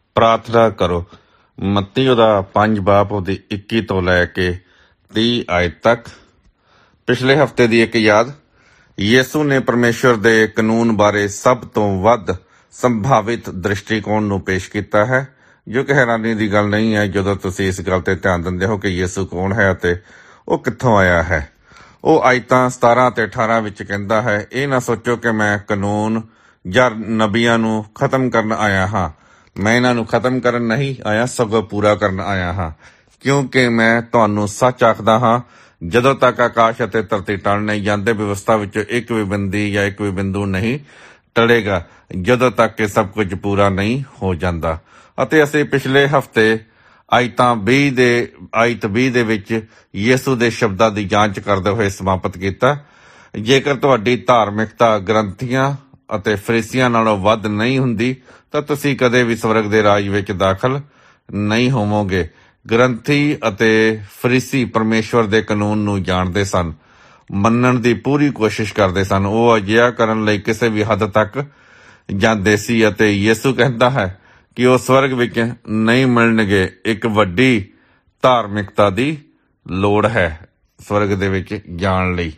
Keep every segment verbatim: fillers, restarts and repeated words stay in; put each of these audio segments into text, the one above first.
ਪ੍ਰਾਰਥਨਾ ਕਰੋ। ਮੱਤੀ ਉਹਦਾ ਪੰਜ ਬਾਪ ਉਹਦੀ ਇੱਕੀ ਤੋਂ ਲੈ ਕੇ ਤੀਹ ਆਇਤ ਤੱਕ। ਪਿਛਲੇ ਹਫ਼ਤੇ ਦੀ ਇੱਕ ਯਾਦ, ਯਿਸੂ ਨੇ ਪਰਮੇਸ਼ਵਰ ਦੇ ਕਾਨੂੰਨ ਬਾਰੇ ਸਭ ਤੋਂ ਵੱਧ ਸੰਭਾਵਿਤ ਦ੍ਰਿਸ਼ਟੀਕੋਣ ਨੂੰ ਪੇਸ਼ ਕੀਤਾ ਹੈ, ਜੋ ਕਿ ਹੈਰਾਨੀ ਦੀ ਗੱਲ ਨਹੀਂ ਹੈ ਜਦੋਂ ਤੁਸੀਂ ਇਸ ਗੱਲ ਤੇ ਧਿਆਨ ਦਿੰਦੇ ਹੋ ਕਿ ਯਿਸੂ ਕੌਣ ਹੈ ਅਤੇ ਉਹ ਕਿੱਥੋਂ ਆਇਆ ਹੈ। ਉਹ ਆਇਤਾਂ ਸਤਾਰਾਂ ਅਤੇ ਅਠਾਰਾਂ ਵਿੱਚ ਕਹਿੰਦਾ ਹੈ, ਇਹ ਨਾ ਸੋਚੋ ਕਿ ਮੈਂ ਕਾਨੂੰਨ ਜਾਂ ਨਬੀਆਂ ਨੂੰ ਖਤਮ ਕਰਨ ਆਇਆ ਹਾਂ। ਮੈਂ ਇਹਨਾਂ ਨੂੰ ਖਤਮ ਕਰਨ ਨਹੀਂ ਆਇਆ, ਸਗੋਂ ਪੂਰਾ ਕਰਨ ਆਇਆ ਹਾਂ। ਕਿਉਂਕਿ ਮੈਂ ਤੁਹਾਨੂੰ ਸੱਚ ਆਖਦਾ ਹਾਂ, ਜਦੋਂ ਤੱਕ ਆਕਾਸ਼ ਅਤੇ ਧਰਤੀ ਟਲ ਨਹੀਂ ਜਾਂਦੇ, ਵਿਵਸਥਾ ਵਿੱਚੋਂ ਇੱਕ ਵੀ ਬਿੰਦੀ ਜਾਂ ਇੱਕ ਵੀ ਬਿੰਦੂ ਨਹੀਂ ਟਲੇਗਾ, ਜਦੋਂ ਤੱਕ ਕਿ ਸਭ ਕੁਝ ਪੂਰਾ ਨਹੀਂ ਹੋ ਜਾਂਦਾ। ਅਤੇ ਅਸੀਂ ਪਿਛਲੇ ਹਫ਼ਤੇ ਆਇਤਾਂ ਵੀਹ ਦੇ ਆਇਤ ਵੀਹ ਦੇ ਵਿੱਚ ਯਿਸੂ ਦੇ ਸ਼ਬਦਾਂ ਦੀ ਜਾਂਚ ਕਰਦੇ ਹੋਏ ਸਮਾਪਤ ਕੀਤਾ। ਜੇਕਰ ਤੁਹਾਡੀ ਧਾਰਮਿਕਤਾ ਗ੍ਰੰਥੀਆਂ ਅਤੇ ਫਰੀਸੀਆਂ ਨਾਲੋਂ ਵੱਧ ਨਹੀਂ ਹੁੰਦੀ ਤਾਂ ਤੁਸੀਂ ਕਦੇ ਵੀ ਸਵਰਗ ਦੇ ਰਾਜ ਵਿੱਚ ਦਾਖਲ ਨਹੀਂ ਹੋਵੋਗੇ। ਗ੍ਰੰਥੀ ਅਤੇ ਫਰੀਸੀ ਪਰਮੇਸ਼ਵਰ ਦੇ ਕਾਨੂੰਨ ਨੂੰ ਜਾਣਦੇ ਸਨ, ਮੰਨਣ ਦੀ ਪੂਰੀ ਕੋਸ਼ਿਸ਼ ਕਰਦੇ ਸਨ। ਉਹ ਅਜਿਹਾ ਕਰਨ ਲਈ ਕਿਸੇ ਵੀ ਹੱਦ ਤੱਕ ਜਾਂਦੇ ਸੀ ਅਤੇ ਯਿਸੂ ਕਹਿੰਦਾ ਹੈ ਕਿ ਉਹ ਸਵਰਗ ਵਿੱਚ ਨਹੀਂ ਮਿਲਣਗੇ। ਇੱਕ ਵੱਡੀ ਧਾਰਮਿਕਤਾ ਦੀ ਲੋੜ ਹੈ ਸਵਰਗ ਦੇ ਵਿੱਚ ਜਾਣ ਲਈ।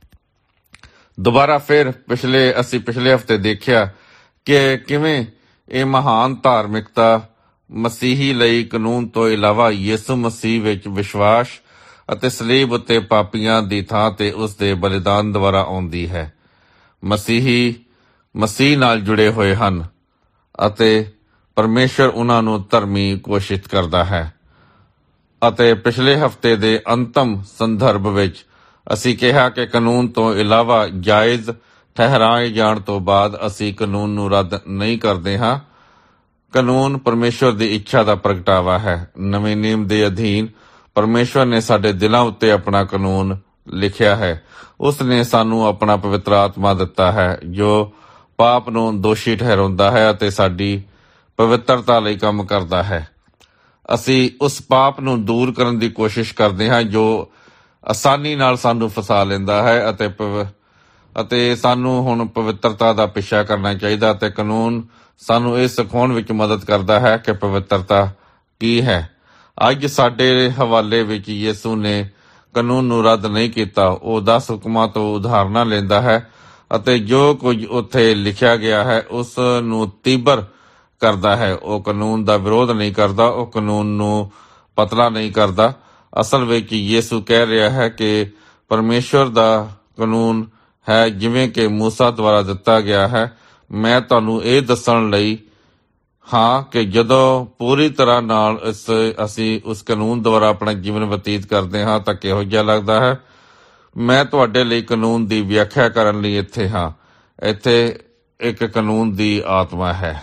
ਦੁਬਾਰਾ ਫਿਰ ਪਿਛਲੇ ਅਸੀਂ ਪਿਛਲੇ ਹਫ਼ਤੇ ਦੇਖਿਆ ਕਿ ਕਿਵੇਂ ਇਹ ਮਹਾਨ ਧਾਰਮਿਕਤਾ ਮਸੀਹੀ ਲਈ ਕਾਨੂੰਨ ਤੋਂ ਇਲਾਵਾ ਯਿਸੂ ਮਸੀਹ ਵਿੱਚ ਵਿਸ਼ਵਾਸ ਅਤੇ ਸਲੀਬ ਉੱਤੇ ਪਾਪੀਆਂ ਦੀ ਥਾਂ ਤੇ ਉਸ ਦੇ ਬਲੀਦਾਨ ਦੁਆਰਾ ਆਉਂਦੀ ਹੈ। ਮਸੀਹੀ ਮਸੀਹ ਨਾਲ ਜੁੜੇ ਹੋਏ ਹਨ ਅਤੇ ਪਰਮੇਸ਼ਵਰ ਉਹਨਾਂ ਨੂੰ ਧਰਮੀ ਘੋਸ਼ਿਤ ਕਰਦਾ ਹੈ। ਅਤੇ ਪਿਛਲੇ ਹਫ਼ਤੇ ਦੇ ਅੰਤਮ ਸੰਦਰਭ ਵਿੱਚ ਅਸੀਂ ਕਿਹਾ ਕਿ ਕਾਨੂੰਨ ਤੋਂ ਇਲਾਵਾ ਜਾਇਜ਼ ਠਹਿਰਾਏ ਜਾਣ ਤੋਂ ਬਾਅਦ ਅਸੀਂ ਕਾਨੂੰਨ ਨੂੰ ਰੱਦ ਨਹੀਂ ਕਰਦੇ ਹਾਂ। ਕਾਨੂੰਨ ਪਰਮੇਸ਼ਵਰ ਦੀ ਇੱਛਾ ਦਾ ਪ੍ਰਗਟਾਵਾ ਹੈ। ਨਵੇਂ ਨਿਯਮ ਦੇ ਅਧੀਨ ਪਰਮੇਸ਼ਵਰ ਨੇ ਸਾਡੇ ਦਿਲਾਂ ਉੱਤੇ ਆਪਣਾ ਕਾਨੂੰਨ ਲਿਖਿਆ ਹੈ। ਉਸ ਨੇ ਸਾਨੂੰ ਆਪਣਾ ਪਵਿੱਤਰ ਆਤਮਾ ਦਿੱਤਾ ਹੈ ਜੋ ਪਾਪ ਨੂੰ ਦੋਸ਼ੀ ਠਹਿਰਾਉਂਦਾ ਹੈ ਅਤੇ ਸਾਡੀ ਪਵਿੱਤਰਤਾ ਲਈ ਕੰਮ ਕਰਦਾ ਹੈ। ਅਸੀਂ ਉਸ ਪਾਪ ਨੂੰ ਦੂਰ ਕਰਨ ਦੀ ਕੋਸ਼ਿਸ਼ ਕਰਦੇ ਹਾਂ ਜੋ ਆਸਾਨੀ ਨਾਲ ਸਾਨੂੰ ਫਸਾ ਲੈਂਦਾ ਹੈ ਅਤੇ ਪਵ ਅਤੇ ਸਾਨੂੰ ਹੁਣ ਪਵਿੱਤਰਤਾ ਦਾ ਪਿੱਛਾ ਕਰਨਾ ਚਾਹੀਦਾ ਅਤੇ ਕਾਨੂੰਨ ਸਾਨੂੰ ਇਹ ਸਿਖਾਉਣ ਵਿੱਚ ਮਦਦ ਕਰਦਾ ਹੈ ਕਿ ਪਵਿੱਤਰਤਾ ਕੀ ਹੈ। ਅੱਜ ਸਾਡੇ ਹਵਾਲੇ ਵਿੱਚ ਯਿਸੂ ਨੇ ਕਾਨੂੰਨ ਨੂੰ ਰੱਦ ਨਹੀਂ ਕੀਤਾ। ਉਹ ਦਸ ਹੁਕਮਾਂ ਤੋਂ ਉਦਾਹਰਨਾਂ ਲੈਂਦਾ ਹੈ ਅਤੇ ਜੋ ਕੁਝ ਉੱਥੇ ਲਿਖਿਆ ਗਿਆ ਹੈ ਉਸ ਨੂੰ ਤੀਬਰ ਕਰਦਾ ਹੈ। ਉਹ ਕਾਨੂੰਨ ਦਾ ਵਿਰੋਧ ਨਹੀਂ ਕਰਦਾ, ਉਹ ਕਾਨੂੰਨ ਨੂੰ ਪਤਲਾ ਨਹੀਂ ਕਰਦਾ। ਅਸਲ ਵਿੱਚ ਯਿਸੂ ਕਹਿ ਰਿਹਾ ਹੈ ਕਿ ਪਰਮੇਸ਼ਵਰ ਦਾ ਕਾਨੂੰਨ ਹੈ ਜਿਵੇਂ ਕਿ ਮੂਸਾ ਦੁਆਰਾ ਦਿੱਤਾ ਗਿਆ ਹੈ। ਮੈਂ ਤੁਹਾਨੂੰ ਇਹ ਦੱਸਣ ਲਈ ਹਾਂ ਕਿ ਜਦੋਂ ਪੂਰੀ ਤਰ੍ਹਾਂ ਨਾਲ ਇਸ ਅਸੀਂ ਉਸ ਕਾਨੂੰਨ ਦੁਆਰਾ ਆਪਣਾ ਜੀਵਨ ਬਤੀਤ ਕਰਦੇ ਹਾਂ ਤਾਂ ਕਿਹੋ ਜਿਹਾ ਲੱਗਦਾ ਹੈ। ਮੈਂ ਤੁਹਾਡੇ ਲਈ ਕਾਨੂੰਨ ਦੀ ਵਿਆਖਿਆ ਕਰਨ ਲਈ ਇੱਥੇ ਹਾਂ। ਇੱਥੇ ਇੱਕ ਕਾਨੂੰਨ ਦੀ ਆਤਮਾ ਹੈ।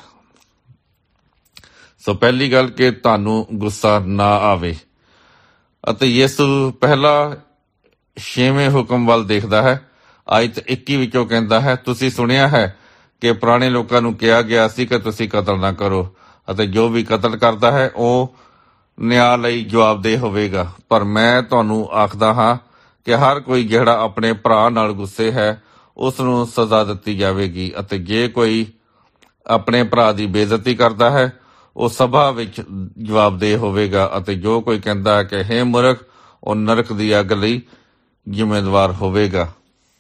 ਸੋ ਪਹਿਲੀ ਗੱਲ ਕਿ ਤੁਹਾਨੂੰ ਗੁੱਸਾ ਨਾ ਆਵੇ। ਅਤੇ ਯਿਸੂ ਪਹਿਲਾ ਛੇਵੇਂ ਹੁਕਮ ਵੱਲ ਦੇਖਦਾ ਹੈ। ਆਇਤ ਇੱਕੀ ਵਿੱਚੋਂ ਕਹਿੰਦਾ ਹੈ, ਤੁਸੀਂ ਸੁਣਿਆ ਹੈ ਕਿ ਪੁਰਾਣੇ ਲੋਕਾਂ ਨੂੰ ਕਿਹਾ ਗਿਆ ਸੀ ਕਿ ਤੁਸੀਂ ਕਤਲ ਨਾ ਕਰੋ ਅਤੇ ਜੋ ਵੀ ਕਤਲ ਕਰਦਾ ਹੈ ਉਹ ਨਿਆਂ ਲਈ ਜਵਾਬਦੇਹ ਹੋਵੇਗਾ। ਪਰ ਮੈਂ ਤੁਹਾਨੂੰ ਆਖਦਾ ਹਾਂ ਕਿ ਹਰ ਕੋਈ ਜਿਹੜਾ ਆਪਣੇ ਭਰਾ ਨਾਲ ਗੁੱਸੇ ਹੈ ਉਸ ਨੂੰ ਸਜ਼ਾ ਦਿੱਤੀ ਜਾਵੇਗੀ ਅਤੇ ਜੇ ਕੋਈ ਆਪਣੇ ਭਰਾ ਦੀ ਬੇਇੱਜ਼ਤੀ ਕਰਦਾ ਹੈ ਉਹ ਸਭਾ ਵਿੱਚ ਜਵਾਬਦੇਹ ਹੋਵੇਗਾ ਅਤੇ ਜੋ ਕੋਈ ਕਹਿੰਦਾ ਹੈ ਕਿ ਹੇ ਮੂਰਖ, ਉਹ ਨਰਕ ਦੀ ਅੱਗ ਲਈ ਜ਼ਿੰਮੇਵਾਰ ਹੋਵੇਗਾ।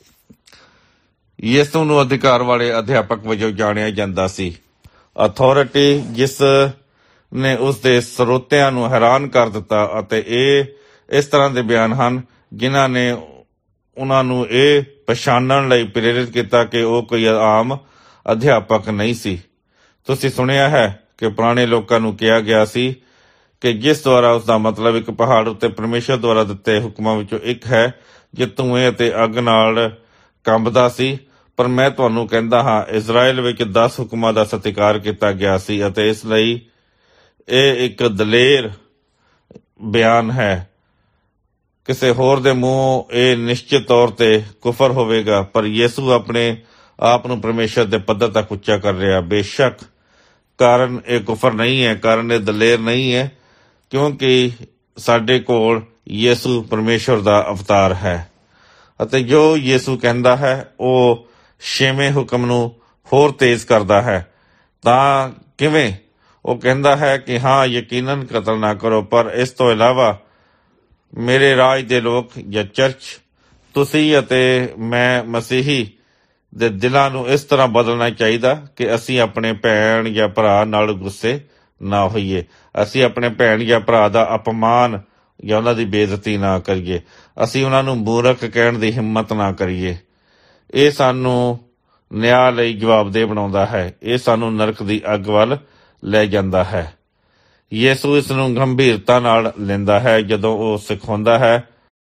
ਯਿਸੂ ਨੂੰ ਅਧਿਕਾਰ ਵਾਲੇ ਅਧਿਆਪਕ ਵਜੋਂ ਜਾਣਿਆ ਜਾਂਦਾ ਸੀ। ਅਥਾਰਟੀ ਜਿਸ ਨੇ ਉਸ ਦੇ ਸਰੋਤਿਆਂ ਨੂੰ ਹੈਰਾਨ ਕਰ ਦਿੱਤਾ ਅਤੇ ਇਹ ਇਸ ਤਰ੍ਹਾਂ ਦੇ ਬਿਆਨ ਹਨ ਜਿਨ੍ਹਾਂ ਨੇ ਉਹਨਾਂ ਨੂੰ ਇਹ ਪਛਾਣਨ ਲਈ ਪ੍ਰੇਰਿਤ ਕੀਤਾ ਕਿ ਉਹ ਕੋਈ ਆਮ ਅਧਿਆਪਕ ਨਹੀਂ ਸੀ। ਤੁਸੀਂ ਸੁਣਿਆ ਹੈ ਕਿ ਪੁਰਾਣੇ ਲੋਕਾਂ ਨੂੰ ਕਿਹਾ ਗਿਆ ਸੀ ਕਿ ਜਿਸ ਦੁਆਰਾ ਉਸ ਦਾ ਮਤਲਬ ਇੱਕ ਪਹਾੜ ਉੱਤੇ ਪਰਮੇਸ਼ਰ ਦੁਆਰਾ ਦਿੱਤੇ ਹੁਕਮਾਂ ਵਿੱਚੋਂ ਇੱਕ ਹੈ ਜੋ ਧੂਏ ਅਤੇ ਅੱਗ ਨਾਲ ਕੰਬਦਾ ਸੀ। ਪਰ ਮੈਂ ਤੁਹਾਨੂੰ ਕਹਿੰਦਾ ਹਾਂ, ਇਜ਼ਰਾਈਲ ਵਿੱਚ ਦਸ ਹੁਕਮਾਂ ਦਾ ਸਤਿਕਾਰ ਕੀਤਾ ਗਿਆ ਸੀ ਅਤੇ ਇਸ ਲਈ ਇਹ ਇੱਕ ਦਲੇਰ ਬਿਆਨ ਹੈ। ਕਿਸੇ ਹੋਰ ਦੇ ਮੂੰਹੋਂ ਇਹ ਨਿਸ਼ਚਿਤ ਤੌਰ ਤੇ ਕੁਫਰ ਹੋਵੇਗਾ, ਪਰ ਯਿਸੂ ਆਪਣੇ ਆਪ ਨੂੰ ਪਰਮੇਸ਼ਰ ਦੇ ਪੱਧਰ ਤੱਕ ਉੱਚਾ ਕਰ ਰਿਹਾ। ਬੇਸ਼ੱਕ ਕਾਰਨ ਇਹ ਕੁਫਰ ਨਹੀਂ ਹੈ, ਕਾਰਨ ਇਹ ਦਲੇਰ ਨਹੀਂ ਹੈ, ਕਿਉਂਕਿ ਸਾਡੇ ਕੋਲ ਯਿਸੂ ਪਰਮੇਸ਼ਰ ਦਾ ਅਵਤਾਰ ਹੈ ਅਤੇ ਜੋ ਯਿਸੂ ਕਹਿੰਦਾ ਹੈ ਉਹ ਛੇਵੇਂ ਹੁਕਮ ਨੂੰ ਹੋਰ ਤੇਜ਼ ਕਰਦਾ ਹੈ। ਤਾਂ ਕਿਵੇਂ? ਉਹ ਕਹਿੰਦਾ ਹੈ ਕਿ ਹਾਂ, ਯਕੀਨਨ ਕਤਲ ਨਾ ਕਰੋ, ਪਰ ਇਸ ਤੋਂ ਇਲਾਵਾ ਮੇਰੇ ਰਾਜ ਦੇ ਲੋਕ ਜਾਂ ਚਰਚ, ਤੁਸੀਂ ਅਤੇ ਮੈਂ ਮਸੀਹੀ ਦੇ ਦਿਲਾਂ ਨੂੰ ਇਸ ਤਰ੍ਹਾਂ ਬਦਲਣਾ ਚਾਹੀਦਾ ਕਿ ਅਸੀਂ ਆਪਣੇ ਭੈਣ ਜਾਂ ਭਰਾ ਨਾਲ ਗੁੱਸੇ ਨਾ ਹੋਈਏ, ਅਸੀਂ ਆਪਣੇ ਭੈਣ ਜਾਂ ਭਰਾ ਦਾ ਅਪਮਾਨ ਜਾਂ ਉਹਨਾਂ ਦੀ ਬੇਇੱਜ਼ਤੀ ਨਾ ਕਰੀਏ, ਅਸੀਂ ਉਹਨਾਂ ਨੂੰ ਮੂਰਖ ਕਹਿਣ ਦੀ ਹਿੰਮਤ ਨਾ ਕਰੀਏ। ਇਹ ਸਾਨੂੰ ਨਿਆਂ ਲਈ ਜਵਾਬਦੇਹ ਬਣਾਉਂਦਾ ਹੈ, ਇਹ ਸਾਨੂੰ ਨਰਕ ਦੀ ਅੱਗ ਵੱਲ ਲੈ ਜਾਂਦਾ ਹੈ। ਯਿਸੂ ਇਸ ਨੂੰ ਗੰਭੀਰਤਾ ਨਾਲ ਲੈਂਦਾ ਹੈ ਜਦੋਂ ਉਹ ਸਿਖਾਉਂਦਾ ਹੈ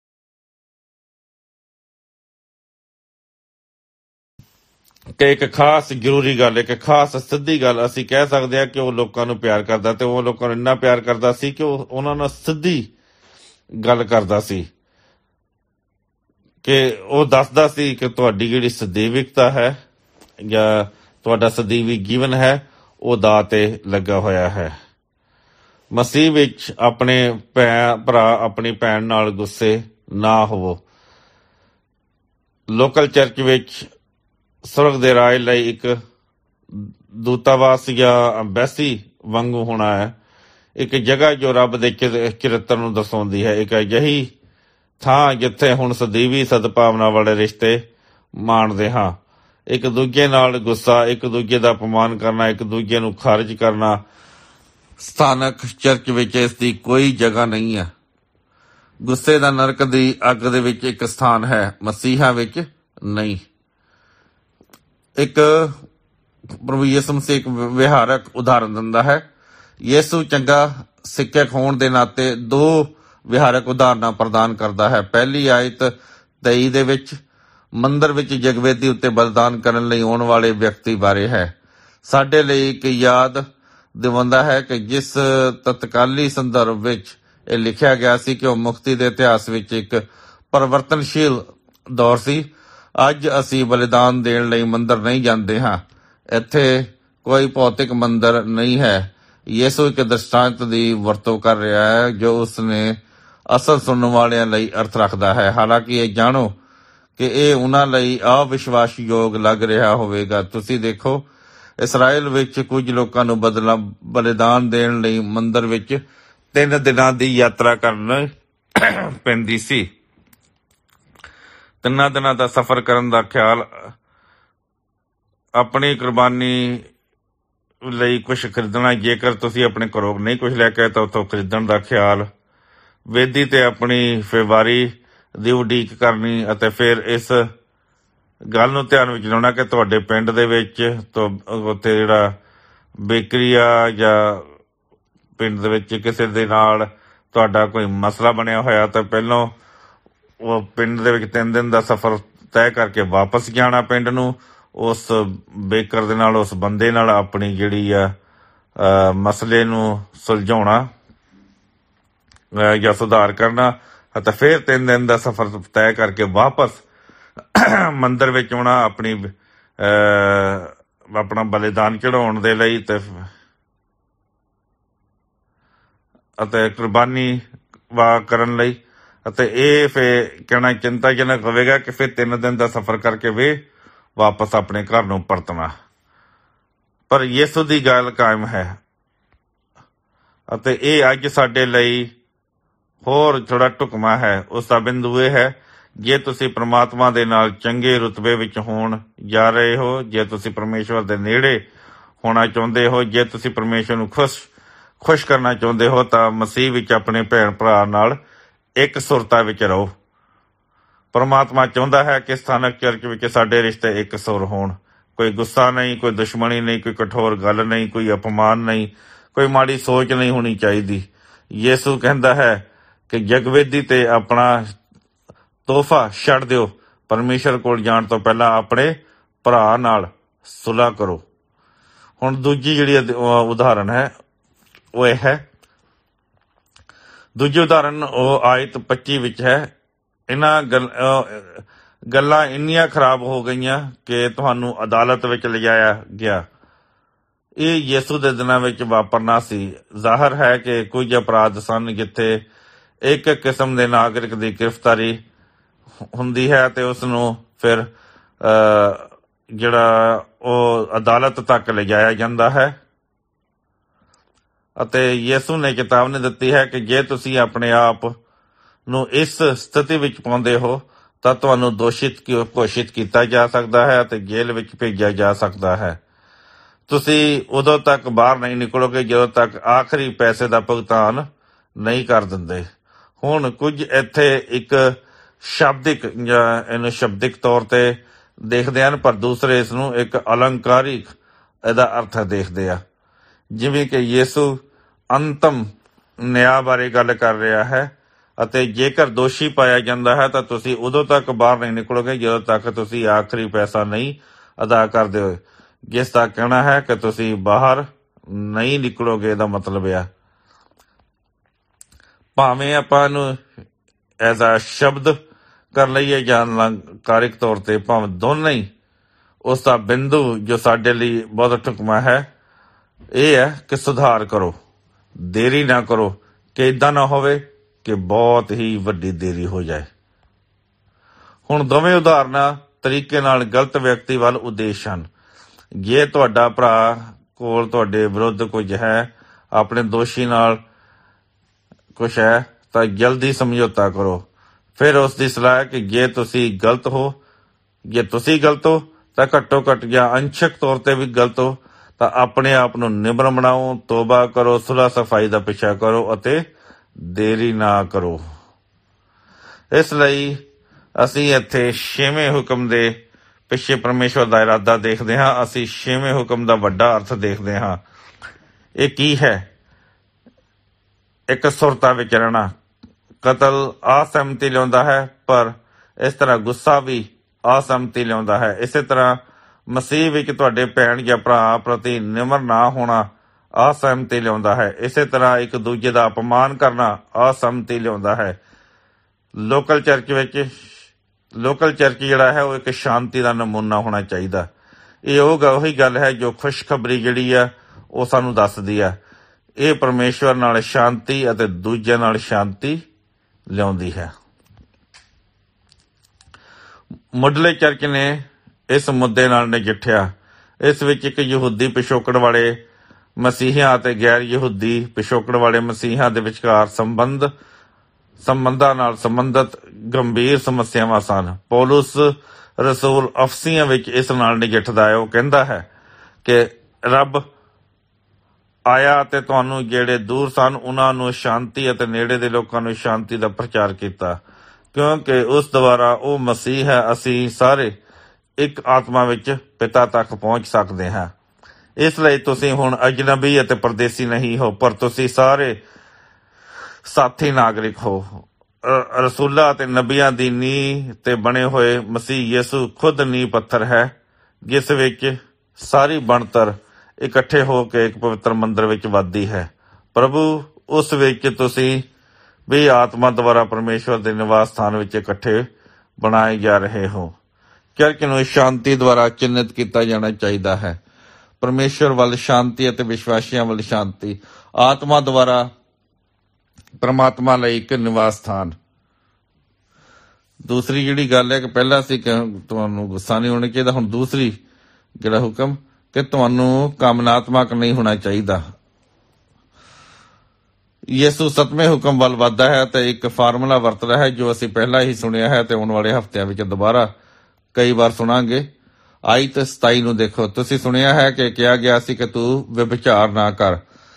ਕਿ ਇੱਕ ਖਾਸ ਜ਼ਰੂਰੀ ਗੱਲ, ਇੱਕ ਖਾਸ ਸਿੱਧੀ ਗੱਲ, ਅਸੀਂ ਕਹਿ ਸਕਦੇ ਹਾਂ ਕਿ ਉਹ ਲੋਕਾਂ ਨੂੰ ਪਿਆਰ ਕਰਦਾ, ਤੇ ਉਹ ਲੋਕਾਂ ਨੂੰ ਇੰਨਾ ਪਿਆਰ ਕਰਦਾ ਸੀ ਕਿ ਉਹ ਉਹਨਾਂ ਨਾਲ ਸਿੱਧੀ ਗੱਲ ਕਰਦਾ ਸੀ, ਕਿ ਉਹ ਦੱਸਦਾ ਸੀ ਕਿ ਤੁਹਾਡੀ ਜਿਹੜੀ ਸਦੀਵਿਕਤਾ ਹੈ ਜਾਂ ਤੁਹਾਡਾ ਸਦੀਵੀ ਜੀਵਨ ਹੈ ਉਹ ਦਾਅ ਤੇ ਲੱਗਾ ਹੋਇਆ ਹੈ। ਮਸੀਹ ਵਿੱਚ ਆਪਣੇ ਭੈ ਭਰਾ ਆਪਣੀ ਭੈਣ ਨਾਲ ਗੁੱਸੇ ਨਾ ਹੋਵੋ। ਲੋਕਲ ਚਰਚ ਵਿੱਚ ਸਵਰਗ ਦੇ ਰਾਜ ਲਈ ਇੱਕ ਦੂਤਾਵਾਸ ਜਾਂ ਅੰਬੈਸੀ ਵਾਂਗੂ ਹੋਣਾ ਹੈ, ਇੱਕ ਜਗ੍ਹਾ ਜੋ ਰੱਬ ਦੇ ਚਰਿੱਤਰ ਨੂੰ ਦਰਸਾਉਂਦੀ ਹੈ, ਇੱਕ ਅਜਿਹੀ ਥਾਂ ਜਿੱਥੇ ਹੁਣ ਸਦੀਵੀ ਸਦਭਾਵਨਾ ਵਾਲੇ ਰਿਸ਼ਤੇ ਮਾਣਦੇ ਹਾਂ। ਇੱਕ ਦੂਜੇ ਨਾਲ ਗੁੱਸਾ, ਇੱਕ ਦੂਜੇ ਦਾ ਅਪਮਾਨ ਕਰਨਾ, ਇੱਕ ਦੂਜੇ ਨੂੰ ਖਾਰਜ ਕਰਨਾ, ਸਥਾਨਕ ਚਰਚ ਵਿੱਚ ਇਸ ਦੀ ਕੋਈ ਜਗ੍ਹਾ ਨਹੀਂ ਹੈ। ਗੁੱਸੇ ਦਾ ਨਰਕ ਦੀ ਅੱਗ ਦੇ ਵਿੱਚ ਇੱਕ ਸਥਾਨ ਹੈ, ਮਸੀਹਾਂ ਵਿੱਚ ਨਹੀਂ। ਇੱਕ ਪ੍ਰਭੂ ਯਿਸੂ ਮਸੀਹ ਇੱਕ ਵਿਹਾਰਕ ਉਦਾਹਰਨ ਦਿੰਦਾ ਹੈ। ਯਿਸੂ ਚੰਗਾ ਸਿੱਖਿਅਕ ਹੋਣ ਦੇ ਨਾਤੇ ਦੋ ਵਿਹਾਰਕ ਉਦਾਹਰਨਾਂ ਪ੍ਰਦਾਨ ਕਰਦਾ ਹੈ। ਪਹਿਲੀ ਆਇਤ ਤੇਈ ਦੇ ਵਿੱਚ ਮੰਦਰ ਵਿੱਚ ਜਗਵੇਦੀ ਉੱਤੇ ਬਲਿਦਾਨ ਕਰਨ ਲਈ ਆਉਣ ਵਾਲੇ ਵਿਅਕਤੀ ਬਾਰੇ ਹੈ। ਸਾਡੇ ਲਈ ਇੱਕ ਯਾਦ ਦਿਵਾਉਂਦਾ ਹੈ ਕਿ ਜਿਸ ਤਤਕਾਲੀ ਸੰਦਰਭ ਵਿੱਚ ਇਹ ਲਿਖਿਆ ਗਿਆ ਸੀ ਕਿ ਉਹ ਮੁਕਤੀ ਦੇ ਇਤਿਹਾਸ ਵਿੱਚ ਇੱਕ ਪਰਿਵਰਤਨਸ਼ੀਲ ਦੌਰ ਸੀ। ਅੱਜ ਅਸੀਂ ਬਲਿਦਾਨ ਦੇਣ ਲਈ ਮੰਦਰ ਨਹੀਂ ਜਾਂਦੇ ਹਾਂ, ਇੱਥੇ ਕੋਈ ਭੌਤਿਕ ਮੰਦਰ ਨਹੀਂ ਹੈ। ਯਿਸੂ ਇੱਕ ਦ੍ਰਿਸ਼ਟਾਂਤ ਦੀ ਵਰਤੋਂ ਕਰ ਰਿਹਾ ਹੈ ਜੋ ਉਸਨੇ ਅਸਲ ਸੁਣਨ ਵਾਲਿਆਂ ਲਈ ਅਰਥ ਰੱਖਦਾ ਹੈ। ਹਾਲਾਂਕਿ ਇਹ ਜਾਣੋ ਕਿ ਇਹ ਉਹਨਾਂ ਲਈ ਅਵਿਸ਼ਵਾਸਯੋਗ ਲੱਗ ਰਿਹਾ ਹੋਵੇਗਾ। ਤੁਸੀਂ ਦੇਖੋ, ਇਸਰਾਏਲ ਵਿੱਚ ਕੁਝ ਲੋਕਾਂ ਨੂੰ ਬਦਲਾ ਬਲਿਦਾਨ ਦੇਣ ਲਈ ਮੰਦਰ ਵਿੱਚ ਤਿੰਨ ਦਿਨਾਂ ਦੀ ਯਾਤਰਾ ਕਰਨੀ ਪੈਂਦੀ ਸੀ। ਤਿੰਨਾਂ ਦਿਨਾਂ ਦਾ ਸਫ਼ਰ ਕਰਨ ਦਾ ਖਿਆਲ ਆਪਣੀ ਕੁਰਬਾਨੀ ਲਈ ਕੁਝ ਖਰੀਦਣਾ, ਜੇਕਰ ਤੁਸੀਂ ਆਪਣੇ ਘਰੋਂ ਨਹੀਂ ਕੁਝ ਲੈ ਕੇ ਆਏ ਤਾਂ ਉੱਥੋਂ ਖਰੀਦਣ ਦਾ ਖਿਆਲ, ਵੇਦੀ ਤੇ ਆਪਣੀ ਫੇਵਾਰੀ ਦੀ ਉਡੀਕ ਕਰਨੀ, ਅਤੇ ਫਿਰ ਇਸ ਗੱਲ ਨੂੰ ਧਿਆਨ ਵਿੱਚ ਲਾਉਣਾ ਕਿ ਤੁਹਾਡੇ ਪਿੰਡ ਦੇ ਵਿੱਚ ਤੋਂ ਉੱਥੇ ਜਿਹੜਾ ਬੇਕਰੀ ਆ ਜਾਂ ਪਿੰਡ ਦੇ ਵਿੱਚ ਕਿਸੇ ਦੇ ਨਾਲ ਤੁਹਾਡਾ ਕੋਈ ਮਸਲਾ ਬਣਿਆ ਹੋਇਆ ਤਾਂ ਪਹਿਲਾਂ ਉਹ ਪਿੰਡ ਦੇ ਵਿੱਚ ਤਿੰਨ ਦਿਨ ਦਾ ਸਫ਼ਰ ਤੈਅ ਕਰਕੇ ਵਾਪਸ ਜਾਣਾ ਪਿੰਡ ਨੂੰ, ਉਸ ਬੇਕਰ ਦੇ ਨਾਲ, ਉਸ ਬੰਦੇ ਨਾਲ ਆਪਣੀ ਜਿਹੜੀ ਆ ਮਸਲੇ ਨੂੰ ਸੁਲਝਾਉਣਾ ਜਾਂ ਸੁਧਾਰ ਕਰਨਾ, ਅਤੇ ਫਿਰ ਤਿੰਨ ਦਿਨ ਦਾ ਸਫ਼ਰ ਤੈਅ ਕਰਕੇ ਵਾਪਸ ਮੰਦਰ ਵਿੱਚ ਆਉਣਾ ਆਪਣੀ ਆਪਣਾ ਬਲਿਦਾਨ ਚੜਾਉਣ ਦੇ ਲਈ ਤੇ ਅਤੇ ਕੁਰਬਾਨੀ ਵਾ ਕਰਨ ਲਈ। ਅਤੇ ਇਹ ਫਿਰ ਕਹਿਣਾ ਚਿੰਤਾਜਨਕ ਹੋਵੇਗਾ ਕਿ ਫਿਰ ਤਿੰਨ ਦਿਨ ਦਾ ਸਫ਼ਰ ਕਰਕੇ ਵੀ ਵਾਪਸ ਆਪਣੇ ਘਰ ਨੂੰ ਪਰਤਣਾ। ਪਰ ਯਿਸੂ ਦੀ ਗੱਲ ਕਾਇਮ ਹੈ, ਅਤੇ ਇਹ ਅੱਜ ਸਾਡੇ ਲਈ ਹੋਰ ਥੋੜਾ ਢੁਕਵਾਂ ਹੈ। ਉਸ ਦਾ ਬਿੰਦੂ ਇਹ ਹੈ, ਜੇ ਤੁਸੀਂ ਪ੍ਰਮਾਤਮਾ ਦੇ ਨਾਲ ਚੰਗੇ ਰੁਤਬੇ ਵਿੱਚ ਹੋਣ ਜਾ ਰਹੇ ਹੋ, ਜੇ ਤੁਸੀਂ ਪਰਮੇਸ਼ਵਰ ਦੇ ਨੇੜੇ ਹੋਣਾ ਚਾਹੁੰਦੇ ਹੋ, ਜੇ ਤੁਸੀਂ ਪਰਮੇਸ਼ਵਰ ਨੂੰ ਖੁਸ਼ ਖੁਸ਼ ਕਰਨਾ ਚਾਹੁੰਦੇ ਹੋ, ਤਾਂ ਮਸੀਹ ਵਿੱਚ ਆਪਣੇ ਭੈਣ ਭਰਾ ਨਾਲ ਇੱਕ ਸੁਰਤਾ ਵਿੱਚ ਰਹੋ। ਪਰਮਾਤਮਾ ਚਾਹੁੰਦਾ ਹੈ ਕਿ ਸਥਾਨਕ ਚਰਚ ਵਿੱਚ ਸਾਡੇ ਰਿਸ਼ਤੇ ਇੱਕ ਸੁਰ ਹੋਣ, ਕੋਈ ਗੁੱਸਾ ਨਹੀਂ, ਕੋਈ ਦੁਸ਼ਮਣੀ ਨਹੀਂ, ਕੋਈ ਕਠੋਰ ਗੱਲ ਨਹੀਂ, ਕੋਈ ਅਪਮਾਨ ਨਹੀਂ, ਕੋਈ ਮਾੜੀ ਸੋਚ ਨਹੀਂ ਹੋਣੀ ਚਾਹੀਦੀ। ਯਿਸੂ ਕਹਿੰਦਾ ਹੈ ਕਿ ਜਗਵੇਦੀ ਤੇ ਆਪਣਾ ਤੋਹਫਾ ਛੱਡ ਦਿਓ, ਪਰਮੇਸ਼ਰ ਕੋਲ ਜਾਣ ਤੋਂ ਪਹਿਲਾਂ ਆਪਣੇ ਭਰਾ ਨਾਲ ਸੁਲ੍ਹਾ ਕਰੋ। ਹੁਣ ਦੂਜੀ ਜਿਹੜੀ ਉਦਾਹਰਨ ਹੈ ਉਹ ਇਹ ਹੈ, ਦੂਜੀ ਉਦਾਹਰਨ ਉਹ ਆਇਤ ਪੱਚੀ ਵਿੱਚ ਹੈ। ਇਹਨਾਂ ਗੱਲ ਗੱਲਾਂ ਇੰਨੀਆਂ ਖਰਾਬ ਹੋ ਗਈਆਂ ਕਿ ਤੁਹਾਨੂੰ ਅਦਾਲਤ ਵਿੱਚ ਲਿਜਾਇਆ ਗਿਆ। ਇਹ ਯਿਸੂ ਦੇ ਦਿਨਾਂ ਵਿੱਚ ਵਾਪਰਨਾ ਸੀ। ਜ਼ਾਹਰ ਹੈ ਕਿ ਕੁਝ ਅਪਰਾਧ ਸਨ ਜਿੱਥੇ ਇੱਕ ਕਿਸਮ ਦੇ ਨਾਗਰਿਕ ਦੀ ਗ੍ਰਿਫਤਾਰੀ ਹੁੰਦੀ ਹੈ ਤੇ ਉਸ ਨੂੰ ਫਿਰ ਜਿਹੜਾ ਉਹ ਅਦਾਲਤ ਤੱਕ ਲਿਜਾਇਆ ਜਾਂਦਾ ਹੈ, ਅਤੇ ਯਿਸੂ ਨੇ ਚੇਤਾਵਨੀ ਦਿੱਤੀ ਹੈ ਕਿ ਜੇ ਤੁਸੀਂ ਆਪਣੇ ਆਪ ਨੂੰ ਇਸ ਸਥਿਤੀ ਵਿੱਚ ਪਾਉਂਦੇ ਹੋ ਤਾਂ ਤੁਹਾਨੂੰ ਦੋਸ਼ਿਤ ਘੋਸ਼ਿਤ ਕੀਤਾ ਜਾ ਸਕਦਾ ਹੈ ਅਤੇ ਜੇਲ੍ਹ ਵਿੱਚ ਭੇਜਿਆ ਜਾ ਸਕਦਾ ਹੈ। ਤੁਸੀਂ ਉਦੋਂ ਤੱਕ ਬਾਹਰ ਨਹੀਂ ਨਿਕਲੋਗੇ ਜਦੋਂ ਤੱਕ ਆਖਰੀ ਪੈਸੇ ਦਾ ਭੁਗਤਾਨ ਨਹੀਂ ਕਰ ਦਿੰਦੇ। ਹੁਣ ਕੁਝ ਇੱਥੇ ਇੱਕ ਸ਼ਬਦਿਕ ਜਾਂ ਇਹਨੂੰ ਸ਼ਬਦਿਕ ਤੌਰ ਤੇ ਦੇਖਦੇ ਹਨ, ਪਰ ਦੂਸਰੇ ਇਸ ਨੂੰ ਇੱਕ ਅਲੰਕਾਰਿਕ ਇਹਦਾ ਅਰਥ ਦੇਖਦੇ ਆ। ਜਿਵੇਂ ਕਿ ਯਿਸੂ ਅੰਤਮ ਨਿਆਂ ਬਾਰੇ ਗੱਲ ਕਰ ਰਿਹਾ ਹੈ ਅਤੇ ਜੇਕਰ ਦੋਸ਼ੀ ਪਾਇਆ ਜਾਂਦਾ ਹੈ ਤਾਂ ਤੁਸੀਂ ਉਦੋਂ ਤੱਕ ਬਾਹਰ ਨਹੀਂ ਨਿਕਲੋਗੇ ਜਦੋਂ ਤੱਕ ਤੁਸੀਂ ਆਖਰੀ ਪੈਸਾ ਨਹੀਂ ਅਦਾ ਕਰਦੇ ਹੋ, ਜਿਸ ਦਾ ਕਹਿਣਾ ਹੈ ਕਿ ਤੁਸੀਂ ਬਾਹਰ ਨਹੀਂ ਨਿਕਲੋਗੇ। ਇਹਦਾ ਮਤਲਬ ਆ ਭਾਵੇਂ ਆਪਾਂ ਇਹਨੂੰ ਐਜ਼ ਅ ਸ਼ਬਦ ਕਰ ਲਈਏ ਜਾਂ ਅਲੰਕਾਰਿਕ ਤੌਰ ਤੇ, ਭਾਵੇਂ ਦੋਨੇ ਹੀ, ਉਸ ਦਾ ਬਿੰਦੂ ਜੋ ਸਾਡੇ ਲਈ ਬਹੁਤ ਢੁਕਵਾਂ ਹੈ ਇਹ ਹੈ ਕਿ ਸੁਧਾਰ ਕਰੋ, ਦੇਰੀ ਨਾ ਕਰੋ, ਕਿ ਏਦਾਂ ਨਾ ਹੋਵੇ ਕਿ ਬਹੁਤ ਹੀ ਵੱਡੀ ਦੇਰੀ ਹੋ ਜਾਏ। ਹੁਣ ਦੋਵੇਂ ਉਦਾਹਰਨਾਂ ਤਰੀਕੇ ਨਾਲ ਗਲਤ ਵਿਅਕਤੀ ਵੱਲ ਉਦੇਸ਼ ਹਨ। ਜੇ ਤੁਹਾਡਾ ਭਰਾ ਕੋਲ ਤੁਹਾਡੇ ਵਿਰੁੱਧ ਕੁਝ ਹੈ, ਆਪਣੇ ਦੋਸ਼ੀ ਨਾਲ ਕੁਛ ਹੈ, ਤਾਂ ਜਲਦੀ ਸਮਝੌਤਾ ਕਰੋ। ਫਿਰ ਉਸ ਦੀ ਸਲਾਹ ਹੈ ਕਿ ਜੇ ਤੁਸੀਂ ਗਲਤ ਹੋ ਜੇ ਤੁਸੀਂ ਗਲਤ ਹੋ ਤਾਂ ਘੱਟੋ ਘੱਟ ਜਾਂ ਅੰਸ਼ਕ ਤੌਰ ਤੇ ਵੀ ਗਲਤ ਹੋ ਤਾਂ ਆਪਣੇ ਆਪ ਨੂੰ ਨਿਮਰ ਬਣਾਓ, ਤੋਬਾ ਕਰੋ, ਸੁਲਹ ਸਫਾਈ ਦਾ ਪਿੱਛਾ ਕਰੋ ਅਤੇ ਦੇਰੀ ਨਾ ਕਰੋ। ਇਸ ਲਈ ਅਸੀਂ ਇੱਥੇ ਛੇਵੇਂ ਹੁਕਮ ਦੇ ਪਿੱਛੇ ਪਰਮੇਸ਼ਵਰ ਦਾ ਇਰਾਦਾ ਦੇਖਦੇ ਹਾਂ। ਅਸੀਂ ਛੇਵੇਂ ਹੁਕਮ ਦਾ ਵੱਡਾ ਅਰਥ ਦੇਖਦੇ ਹਾਂ। ਇਹ ਕੀ ਹੈ? ਇੱਕ ਸੁਰਤਾ ਵਿੱਚ ਰਹਿਣਾ। ਕਤਲ ਅਸਹਿਮਤੀ ਲਿਆਉਂਦਾ ਹੈ, ਪਰ ਇਸ ਤਰ੍ਹਾਂ ਗੁੱਸਾ ਵੀ ਅਸਹਿਮਤੀ ਲਿਆਉਂਦਾ ਹੈ। ਇਸੇ ਤਰ੍ਹਾਂ ਮਸੀਹ ਵਿੱਚ ਤੁਹਾਡੇ ਭੈਣ ਜਾਂ ਭਰਾ ਪ੍ਰਤੀ ਨਿਮਰ ਨਾ ਹੋਣਾ ਅਸਹਿਮਤੀ ਲਿਆਉਂਦਾ ਹੈ। ਇਸੇ ਤਰ੍ਹਾਂ ਇੱਕ ਦੂਜੇ ਦਾ ਅਪਮਾਨ ਕਰਨਾ ਅਸਹਿਮਤੀ ਲਿਆਉਂਦਾ ਹੈ। ਲੋਕਲ ਚਰਚ ਵਿੱਚ ਲੋਕਲ ਚਰਚ ਜਿਹੜਾ ਹੈ ਉਹ ਇੱਕ ਸ਼ਾਂਤੀ ਦਾ ਨਮੂਨਾ ਹੋਣਾ ਚਾਹੀਦਾ। ਇਹ ਉਹ ਉਹੀ ਗੱਲ ਹੈ ਜੋ ਖੁਸ਼ਖਬਰੀ ਜਿਹੜੀ ਆ ਉਹ ਸਾਨੂੰ ਦੱਸਦੀ ਆ। ਇਹ ਪਰਮੇਸ਼ਵਰ ਨਾਲ ਸ਼ਾਂਤੀ ਅਤੇ ਦੂਜਿਆਂ ਨਾਲ ਸ਼ਾਂਤੀ ਲਿਆਉਂਦੀ ਹੈ। ਮੁੱਢਲੇ ਚਰਚ ਨੇ ਇਸ ਮੁੱਦੇ ਨਾਲ ਨਜਿੱਠਿਆ। ਇਸ ਵਿੱਚ ਇੱਕ ਯਹੂਦੀ ਪਿਛੋਕੜ ਵਾਲੇ ਮਸੀਹੀਆਂ ਅਤੇ ਗੈਰ ਯਹੂਦੀ ਪਿਛੋਕੜ ਵਾਲੇ ਮਸੀਹਾਂ ਦੇ ਵਿਚਕਾਰ ਸੰਬੰਧ ਸੰਬੰਧਾਂ ਨਾਲ ਸੰਬੰਧਿਤ ਗੰਭੀਰ ਸਮੱਸਿਆਵਾਂ ਸਨ। ਪੌਲੁਸ ਰਸੂਲ ਅਫਸੀਆਂ ਵਿੱਚ ਇਸ ਨਾਲ ਨਜਿੱਠਦਾ ਹੈ। ਉਹ ਕਹਿੰਦਾ ਹੈ ਕਿ ਰੱਬ ਆਇਆ ਅਤੇ ਤੁਹਾਨੂੰ ਜਿਹੜੇ ਦੂਰ ਸਨ ਉਹਨਾਂ ਨੂੰ ਸ਼ਾਂਤੀ ਅਤੇ ਨੇੜੇ ਦੇ ਲੋਕਾਂ ਨੂੰ ਸ਼ਾਂਤੀ ਦਾ ਪ੍ਰਚਾਰ ਕੀਤਾ, ਕਿਉਂਕਿ ਉਸ ਦੁਆਰਾ ਉਹ ਮਸੀਹ ਹੈ। ਅਸੀਂ ਸਾਰੇ ਇੱਕ ਆਤਮਾ ਵਿੱਚ ਪਿਤਾ ਤੱਕ ਪਹੁੰਚ ਸਕਦੇ ਹਾਂ। ਇਸ ਲਈ ਤੁਸੀਂ ਹੁਣ ਅਜਨਬੀ ਅਤੇ ਪਰਦੇਸੀ ਨਹੀਂ ਹੋ, ਪਰ ਤੁਸੀਂ ਸਾਰੇ ਸਾਥੀ ਨਾਗਰਿਕ ਹੋ। ਰਸੂਲਾਂ ਅਤੇ ਨਬੀਆਂ ਦੀ ਨੀਂਹ ਤੇ ਬਣੇ ਹੋਏ ਮਸੀਹ ਯਿਸੂ ਖੁਦ ਨੀਂਹ ਪੱਥਰ ਹੈ, ਜਿਸ ਵਿੱਚ ਸਾਰੀ ਬਣਤਰ ਇਕੱਠੇ ਹੋ ਕੇ ਇੱਕ ਪਵਿੱਤਰ ਮੰਦਰ ਵਿੱਚ ਵੱਧਦੀ ਹੈ। ਪ੍ਰਭੂ ਉਸ ਵਿੱਚ ਤੁਸੀਂ ਵੀ ਆਤਮਾ ਦੁਆਰਾ ਪਰਮੇਸ਼ਵਰ ਦੇ ਨਿਵਾਸ ਸਥਾਨ ਵਿੱਚ ਇਕੱਠੇ ਬਣਾਏ ਜਾ ਰਹੇ ਹੋ। ਚਰਚ ਨੂੰ ਸ਼ਾਂਤੀ ਦੁਆਰਾ ਚਿੰਨ੍ਹਿਤ ਕੀਤਾ ਜਾਣਾ ਚਾਹੀਦਾ ਹੈ। ਪਰਮੇਸ਼ਵਰ ਵੱਲ ਸ਼ਾਂਤੀ ਅਤੇ ਵਿਸ਼ਵਾਸੀਆਂ ਵੱਲ ਸ਼ਾਂਤੀ। ਆਤਮਾ ਦੁਆਰਾ ਪਰਮਾਤਮਾ ਲਈ ਇੱਕ ਨਿਵਾਸ ਸਥਾਨ। ਦੂਸਰੀ ਜਿਹੜੀ ਗੱਲ ਹੈ ਕਿ ਪਹਿਲਾਂ ਸੀ ਕਿ ਤੁਹਾਨੂੰ ਗੁੱਸਾ ਨਹੀਂ ਹੋਣਾ ਚਾਹੀਦਾ, ਹੁਣ ਦੂਸਰੀ ਜਿਹੜਾ ਹੁਕਮ ਕਿ ਤੁਹਾਨੂੰ ਕਾਮਨਾਤਮਕ ਨਹੀਂ ਹੋਣਾ ਚਾਹੀਦਾ। ਯਿਸੂ ਸੱਤਵੇਂ ਹੁਕਮ ਵੱਲ ਵੱਧਦਾ ਹੈ ਤੇ ਇੱਕ ਫਾਰਮੂਲਾ ਵਰਤਦਾ ਹੈ ਜੋ ਅਸੀਂ ਪਹਿਲਾਂ ਹੀ ਸੁਣਿਆ ਹੈ ਤੇ ਆਉਣ ਵਾਲੇ ਹਫ਼ਤਿਆਂ ਵਿੱਚ ਦੁਬਾਰਾ ਕਈ ਵਾਰ ਸੁਣਾਂਗੇ। ਆਈ ਤੇ ਸਤਾਈ ਨੂੰ ਦੇਖੋ। ਤੁਸੀਂ ਸੁਣਿਆ ਹੈ ਕਿ ਕਿਹਾ ਗਿਆ ਸੀ ਕਿ ਤੂੰ ਵਿਭਚਾਰ ਨਾ ਕਰ,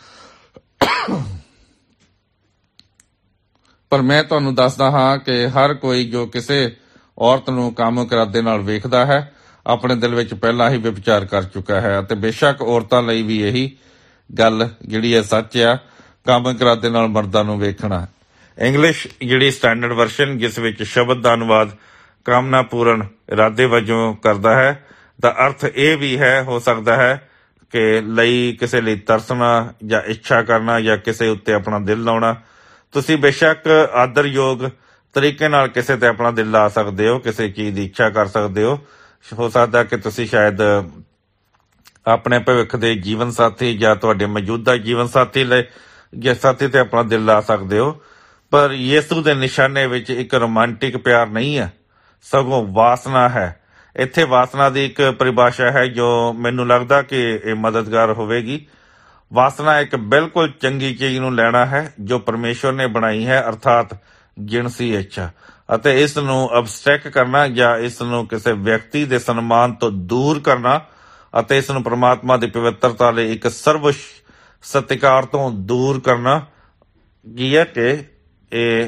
ਪਰ ਮੈਂ ਤੁਹਾਨੂੰ ਦੱਸਦਾ ਹਾਂ ਕਿ ਹਰ ਕੋਈ ਜੋ ਕਿਸੇ ਔਰਤ ਨੂੰ ਕਾਮੁਕ ਇਰਾਦੇ ਨਾਲ ਵੇਖਦਾ ਹੈ ਆਪਣੇ ਦਿਲ ਵਿੱਚ ਪਹਿਲਾਂ ਹੀ ਵਿਭਚਾਰ ਕਰ ਚੁੱਕਾ ਹੈ। ਅਤੇ ਬੇਸ਼ੱਕ ਔਰਤਾਂ ਲਈ ਵੀ ਇਹੀ ਗੱਲ ਜਿਹੜੀ ਹੈ ਸੱਚ ਆ, ਕਾਮੁਕ ਇਰਾਦੇ ਨਾਲ ਮਰਦਾਂ ਨੂੰ ਵੇਖਣਾ। ਇੰਗਲਿਸ਼ ਜਿਹੜੀ ਸਟੈਂਡਰਡ ਵਰਸ਼ਨ ਜਿਸ ਵਿੱਚ ਸ਼ਬਦ ਦਾ ਅਨੁਵਾਦ ਕਾਮਨਾ ਪੂਰਨ ਇਰਾਦੇ ਵਜੋਂ ਕਰਦਾ ਹੈ, ਦਾ ਅਰਥ ਇਹ ਵੀ ਹੈ ਹੋ ਸਕਦਾ ਹੈ ਕਿ ਲਈ ਕਿਸੇ ਲਈ ਤਰਸਣਾ ਜਾਂ ਇੱਛਾ ਕਰਨਾ ਜਾਂ ਕਿਸੇ ਉੱਤੇ ਆਪਣਾ ਦਿਲ ਲਾਉਣਾ। ਤੁਸੀਂ ਬੇਸ਼ੱਕ ਆਦਰਯੋਗ ਤਰੀਕੇ ਨਾਲ ਕਿਸੇ ਤੇ ਆਪਣਾ ਦਿਲ ਲਾ ਸਕਦੇ ਹੋ, ਕਿਸੇ ਚੀਜ਼ ਦੀ ਇੱਛਾ ਕਰ ਸਕਦੇ ਹੋ। ਹੋ ਸਕਦਾ ਕਿ ਤੁਸੀਂ ਸ਼ਾਇਦ ਆਪਣੇ ਭਵਿੱਖ ਦੇ ਜੀਵਨ ਸਾਥੀ ਜਾਂ ਤੁਹਾਡੇ ਮੌਜੂਦਾ ਜੀਵਨ ਸਾਥੀ ਲਈ ਜਾਂ ਸਾਥੀ ਤੇ ਆਪਣਾ ਦਿਲ ਲਾ ਸਕਦੇ ਹੋ, ਪਰ ਯਿਸੂ ਦੇ ਨਿਸ਼ਾਨੇ ਵਿੱਚ ਇੱਕ ਰੋਮਾਂਟਿਕ ਪਿਆਰ ਨਹੀਂ ਹੈ, ਸਗੋਂ ਵਾਸਨਾ ਹੈ। ਇੱਥੇ ਵਾਸਨਾ ਦੀ ਇੱਕ ਪਰਿਭਾਸ਼ਾ ਹੈ ਜੋ ਮੈਨੂੰ ਲੱਗਦਾ ਕਿ ਇਹ ਮਦਦਗਾਰ ਹੋਵੇਗੀ। ਵਾਸਨਾ ਇੱਕ ਬਿਲਕੁਲ ਚੰਗੀ ਚੀਜ਼ ਨੂੰ ਲੈਣਾ ਹੈ ਜੋ ਪਰਮੇਸ਼ਵਰ ਨੇ ਬਣਾਈ ਹੈ, ਅਰਥਾਤ ਜਿਣਸੀ ਇੱਛਾ, ਅਤੇ ਇਸ ਨੂੰ ਅਬਸਟ੍ਰੈਕਟ ਕਰਨਾ ਜਾਂ ਇਸ ਨੂੰ ਕਿਸੇ ਵਿਅਕਤੀ ਦੇ ਸਨਮਾਨ ਤੋਂ ਦੂਰ ਕਰਨਾ ਅਤੇ ਇਸ ਨੂੰ ਪ੍ਰਮਾਤਮਾ ਦੀ ਪਵਿੱਤਰਤਾ ਲਈ ਇੱਕ ਸਰਵ ਸਤਿਕਾਰ ਤੋਂ ਦੂਰ ਕਰਨਾ ਕੀ ਹੈ ਕਿ ਇਹ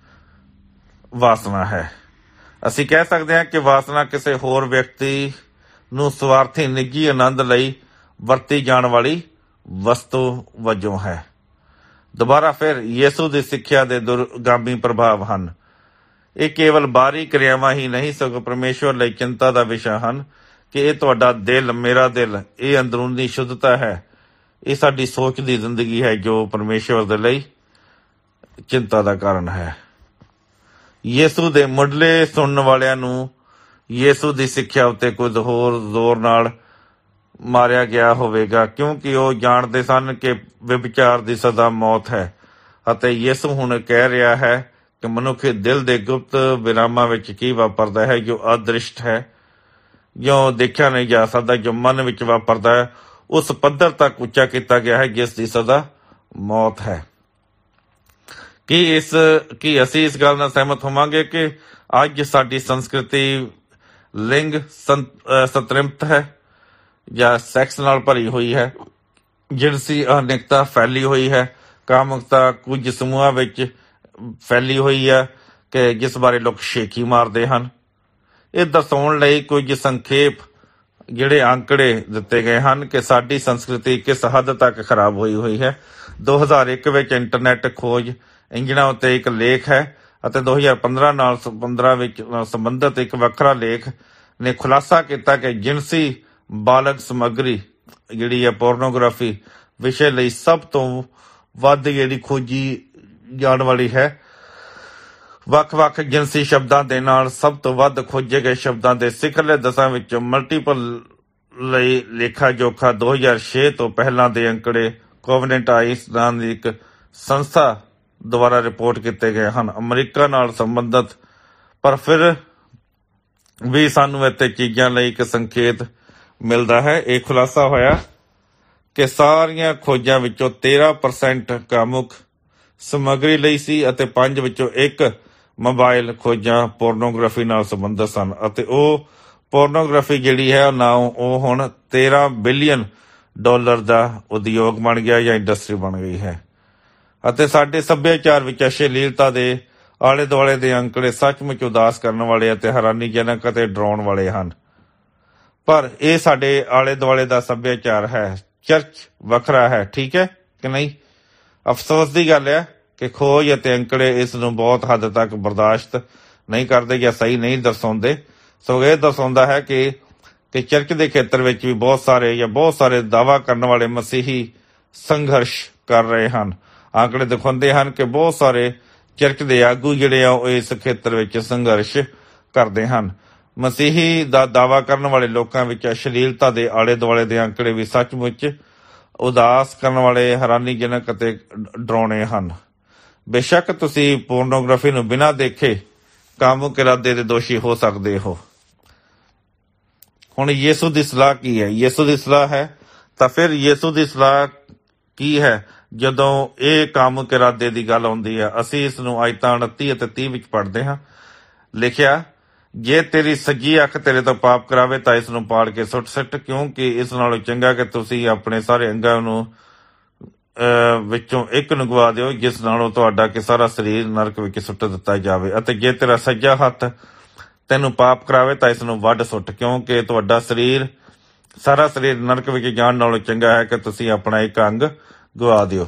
ਵਾਸਨਾ ਹੈ। ਅਸੀਂ ਕਹਿ ਸਕਦੇ ਹਾਂ ਕਿ ਵਾਸਨਾ ਕਿਸੇ ਹੋਰ ਵਿਅਕਤੀ ਨੂੰ ਸਵਾਰਥੀ ਨਿੱਜੀ ਆਨੰਦ ਲਈ ਵਰਤੀ ਜਾਣ ਵਾਲੀ ਵਸਤੂ ਵਜੋਂ ਹੈ। ਦੁਬਾਰਾ ਫਿਰ ਯਿਸੂ ਦੀ ਸਿੱਖਿਆ ਦੇ ਦੁਰਗਾਮੀ ਪ੍ਰਭਾਵ ਹਨ। ਇਹ ਕੇਵਲ ਬਾਹਰੀ ਕਿਰਿਆਵਾਂ ਹੀ ਨਹੀਂ ਸਗੋਂ ਪਰਮੇਸ਼ਵਰ ਲਈ ਚਿੰਤਾ ਦਾ ਵਿਸ਼ਾ ਹਨ ਕਿ ਇਹ ਤੁਹਾਡਾ ਦਿਲ, ਮੇਰਾ ਦਿਲ, ਇਹ ਅੰਦਰੂਨੀ ਸ਼ੁੱਧਤਾ ਹੈ, ਇਹ ਸਾਡੀ ਸੋਚ ਦੀ ਜ਼ਿੰਦਗੀ ਹੈ ਜੋ ਪਰਮੇਸ਼ਵਰ ਦੇ ਲਈ ਚਿੰਤਾ ਦਾ ਕਾਰਨ ਹੈ। ਯਿਸੂ ਦੇ ਮੁੱਢਲੇ ਸੁਣਨ ਵਾਲਿਆਂ ਨੂੰ ਯਿਸੂ ਦੀ ਸਿੱਖਿਆ ਉੱਤੇ ਕੁਝ ਹੋਰ ਜ਼ੋਰ ਨਾਲ ਮਾਰਿਆ ਗਿਆ ਹੋਵੇਗਾ ਕਿਉਂਕਿ ਉਹ ਜਾਣਦੇ ਸਨ ਕਿ ਵਿਭਚਾਰ ਦੀ ਸਜ਼ਾ ਮੌਤ ਹੈ, ਅਤੇ ਯਿਸੂ ਹੁਣ ਕਹਿ ਰਿਹਾ ਹੈ ਕਿ ਮਨੁੱਖੀ ਦਿਲ ਦੇ ਗੁਪਤ ਵਿਰਾਮਾਂ ਵਿੱਚ ਕੀ ਵਾਪਰਦਾ ਹੈ ਜੋ ਅਦ੍ਰਿਸ਼ਟ ਹੈ, ਜੋ ਦੇਖਿਆ ਨਹੀਂ ਜਾ ਸਕਦਾ, ਜੋ ਮਨ ਵਿੱਚ ਵਾਪਰਦਾ ਹੈ, ਉਸ ਪੱਧਰ ਤੱਕ ਉੱਚਾ ਕੀਤਾ ਗਿਆ ਹੈ ਜਿਸ ਦੀ ਸਜ਼ਾ ਮੌਤ ਹੈ। ਕੀ ਇਸ ਕੀ ਅਸੀਂ ਇਸ ਗੱਲ ਨਾਲ ਸਹਿਮਤ ਹੋਵਾਂਗੇ ਕਿ ਅੱਜ ਸਾਡੀ ਸੰਸਕ੍ਰਿਤੀ ਲਿੰਗ ਸੰਤ੍ਰਿਪਤ ਹੈ ਜਾਂ ਸੈਕਸ ਨਾਲ ਭਰੀ ਹੋਈ ਹੈ, ਜਿਣਸੀ ਅਨੇਕਤਾ ਫੈਲੀ ਹੋਈ ਹੈ, ਕਾਮੁਕਤਾ ਕੁਝ ਸਮੂਹਾਂ ਵਿੱਚ ਫੈਲੀ ਹੋਈ ਹੈ ਕਿ ਜਿਸ ਬਾਰੇ ਲੋਕ ਸ਼ੇਖੀ ਮਾਰਦੇ ਹਨ। ਇਹ ਦਰਸਾਉਣ ਲਈ ਕੁਝ ਸੰਖੇਪ ਜਿਹੜੇ ਅੰਕੜੇ ਦਿੱਤੇ ਗਏ ਹਨ ਕਿ ਸਾਡੀ ਸੰਸਕ੍ਰਿਤੀ ਕਿਸ ਹੱਦ ਤੱਕ ਖਰਾਬ ਹੋਈ ਹੋਈ ਹੈ। ਦੋ ਹਜ਼ਾਰ ਇੱਕ ਵਿੱਚ ਇੰਟਰਨੈਟ ਖੋਜ ਇੰਜਣਾਂ ਉੱਤੇ ਇੱਕ ਲੇਖ ਹੈ ਅਤੇ ਦੋ ਹਜ਼ਾਰ ਪੰਦਰਾਂ ਨਾਲ ਪੰਦਰਾਂ ਵਿੱਚ ਸੰਬੰਧਿਤ ਇੱਕ ਵੱਖਰਾ ਲੇਖ ਨੇ ਖੁਲਾਸਾ ਕੀਤਾ ਕਿ ਜਿਣਸੀ ਬਾਲਗ ਸਮੱਗਰੀ ਜਿਹੜੀ ਹੈ ਪੋਰਨੋਗ੍ਰਾਫੀ ਵਿਸ਼ੇ ਲਈ ਸਭ ਤੋਂ ਵੱਧ ਜਿਹੜੀ ਖੋਜੀ ਜਾਣ ਵਾਲੀ ਹੈ। ਵੱਖ-ਵੱਖ ਜਿਣਸੀ ਸ਼ਬਦਾਂ ਦੇ ਨਾਲ ਸਭ ਤੋਂ ਵੱਧ ਖੋਜੇ ਗਏ ਸ਼ਬਦਾਂ ਦੇ ਸਿਖਰਲੇ ਦਸਾਂ ਵਿੱਚੋਂ ਮਲਟੀਪਲ ਲਈ ਲੇਖਾ ਜੋਖਾ ਦੋ ਹਜ਼ਾਰ ਛੇ ਤੋਂ ਪਹਿਲਾਂ ਦੇ ਅੰਕੜੇ ਕੋਵਨੈਂਟ ਆਈਸ ਨਾਂ ਦੀ ਇੱਕ ਸੰਸਥਾ ਦੁਆਰਾ ਰਿਪੋਰਟ ਕੀਤੇ ਗਏ ਹਨ ਅਮਰੀਕਾ ਨਾਲ ਸੰਬੰਧਿਤ। ਪਰ ਫਿਰ ਵੀ ਸਾਨੂੰ ਇੱਥੇ ਚੀਜ਼ਾਂ ਲਈ ਇੱਕ ਸੰਕੇਤ ਮਿਲਦਾ ਹੈ। ਇਹ ਖੁਲਾਸਾ ਹੋਇਆ ਕਿ ਸਾਰੀਆਂ ਖੋਜਾਂ ਵਿੱਚੋਂ ਤੇਰਾਂ ਪਰਸੈਂਟ ਕਾਮੁਕ ਸਮੱਗਰੀ ਲਈ ਸੀ ਅਤੇ ਪੰਜ ਵਿੱਚੋਂ ਇੱਕ ਮੋਬਾਈਲ ਖੋਜਾਂ ਪੋਰਨੋਗ੍ਰਾਫੀ ਨਾਲ ਸੰਬੰਧਿਤ ਸਨ, ਅਤੇ ਉਹ ਪੋਰਨੋਗ੍ਰਾਫੀ ਜਿਹੜੀ ਹੈ ਨਾ ਉਹ ਹੁਣ ਤੇਰਾਂ ਬਿਲੀਅਨ ਡਾਲਰ ਦਾ ਉਦਯੋਗ ਬਣ ਗਿਆ ਜਾਂ ਇੰਡਸਟਰੀ ਬਣ ਗਈ ਹੈ। ਅਤੇ ਸਾਡੇ ਸੱਭਿਆਚਾਰ ਵਿੱਚ ਅਸ਼ਲੀਲਤਾ ਦੇ ਆਲੇ ਦੁਆਲੇ ਦੇ ਅੰਕੜੇ ਸੱਚਮੁੱਚ ਉਦਾਸ ਕਰਨ ਵਾਲੇ ਅਤੇ ਹੈਰਾਨੀਜਨਕ ਅਤੇ ਡਰਾਉਣ ਵਾਲੇ ਹਨ। ਪਰ ਇਹ ਸਾਡੇ ਆਲੇ ਦੁਆਲੇ ਦਾ ਸੱਭਿਆਚਾਰ ਹੈ, ਚਰਚ ਵੱਖਰਾ ਹੈ, ਠੀਕ ਹੈ ਕਿ ਨਹੀਂ? ਅਫਸੋਸ ਦੀ ਗੱਲ ਹੈ ਕਿ ਖੋਜ ਅਤੇ ਅੰਕੜੇ ਇਸ ਨੂੰ ਬਹੁਤ ਹੱਦ ਤੱਕ ਬਰਦਾਸ਼ਤ ਨਹੀਂ ਕਰਦੇ ਜਾਂ ਸਹੀ ਨਹੀਂ ਦਰਸਾਉਂਦੇ। ਸੋ ਇਹ ਦਰਸਾਉਂਦਾ ਹੈ ਕਿ ਕਿ ਚਰਚ ਦੇ ਖੇਤਰ ਵਿੱਚ ਵੀ ਬਹੁਤ ਸਾਰੇ ਜਾਂ ਬਹੁਤ ਸਾਰੇ ਦਾਅਵਾ ਕਰਨ ਵਾਲੇ ਮਸੀਹੀ ਸੰਘਰਸ਼ ਕਰ ਰਹੇ ਹਨ। ਆંકੜੇ ਦਿਖਾਉਂਦੇ ਹਨ ਕਿ ਬਹੁਤ ਸਾਰੇ ਚਰਚ ਦੇ ਆਗੂ ਜਿਹੜੇ ਆ ਉਹ ਇਸ ਖੇਤਰ ਵਿੱਚ ਸੰਘਰਸ਼ ਕਰਦੇ ਹਨ। ਮਸੀਹੀ ਦਾ ਦਾਅਵਾ ਕਰਨ ਵਾਲੇ ਲੋਕਾਂ ਵਿੱਚ ਅਸ਼ਲੀਲਤਾ ਦੇ ਆਲੇ ਦੁਆਲੇ ਦੇ ਅੰਕੜੇ ਵੀ ਸੱਚਮੁੱਚ ਉਦਾਸ ਕਰਨ ਵਾਲੇ, ਹੈਰਾਨੀਜਨਕ ਅਤੇ ਡਰਾਉਣੇ ਹਨ। ਬੇਸ਼ੱਕ ਤੁਸੀਂ ਪੋਰਨੋਗ੍ਰਾਫੀ ਨੂੰ ਬਿਨਾਂ ਦੇਖੇ ਕਾਮੁਕ ਇਰਾਦੇ ਦੇ ਦੋਸ਼ੀ ਹੋ ਸਕਦੇ ਹੋ। ਹੁਣ ਯਿਸੂ ਦੀ ਸਲਾਹ ਕੀ ਹੈ? ਯਿਸੂ ਦੀ ਸਲਾਹ ਹੈ ਤਾਂ ਫਿਰ ਯਿਸੂ ਦੀ ਸਲਾਹ ਕੀ ਹੈ ਜਦੋਂ ਇਹ ਕਾਮੁਕ ਇਰਾਦੇ ਦੀ ਗੱਲ ਆਉਂਦੀ ਹੈ? ਅਸੀਂ ਇਸ ਨੂੰ ਆਇਤਾਂ ਉਨੱਤੀ ਅਤੇ ਤੀਹ ਵਿੱਚ ਪੜ੍ਹਦੇ ਹਾਂ। ਲਿਖਿਆ, ਜੇ ਤੇਰੀ ਸੱਜੀ ਅੱਖ ਤੇਰੇ ਤੋਂ ਪਾਪ ਕਰਾਵੇ ਤਾਂ ਇਸ ਨੂੰ ਪਾੜ ਕੇ ਸੁੱਟ ਸਿੱਟ, ਕਿਉਂਕਿ ਇਸ ਨਾਲੋਂ ਚੰਗਾ ਕਿ ਤੁਸੀਂ ਆਪਣੇ ਸਾਰੇ ਅੰਗਾਂ ਨੂੰ ਵਿੱਚੋਂ ਇੱਕ ਨੂੰ ਗਵਾ ਦਿਓ ਜਿਸ ਨਾਲੋਂ ਤੁਹਾਡਾ ਕਿ ਸਾਰਾ ਸਰੀਰ ਨਰਕ ਵਿੱਚ ਸੁੱਟ ਦਿੱਤਾ ਜਾਵੇ। ਅਤੇ ਜੇ ਤੇਰਾ ਸੱਜਾ ਹੱਥ ਤੈਨੂੰ ਪਾਪ ਕਰਾਵੇ ਤਾਂ ਇਸ ਨੂੰ ਵੱਢ ਸੁੱਟ, ਕਿਉਂਕਿ ਤੁਹਾਡਾ ਸਰੀਰ ਸਾਰਾ ਸਰੀਰ ਨਰਕ ਵਿੱਚ ਜਾਣ ਨਾਲੋਂ ਚੰਗਾ ਹੈ ਕਿ ਤੁਸੀਂ ਆਪਣਾ ਇੱਕ ਅੰਗ ਗਵਾ ਦਿਓ।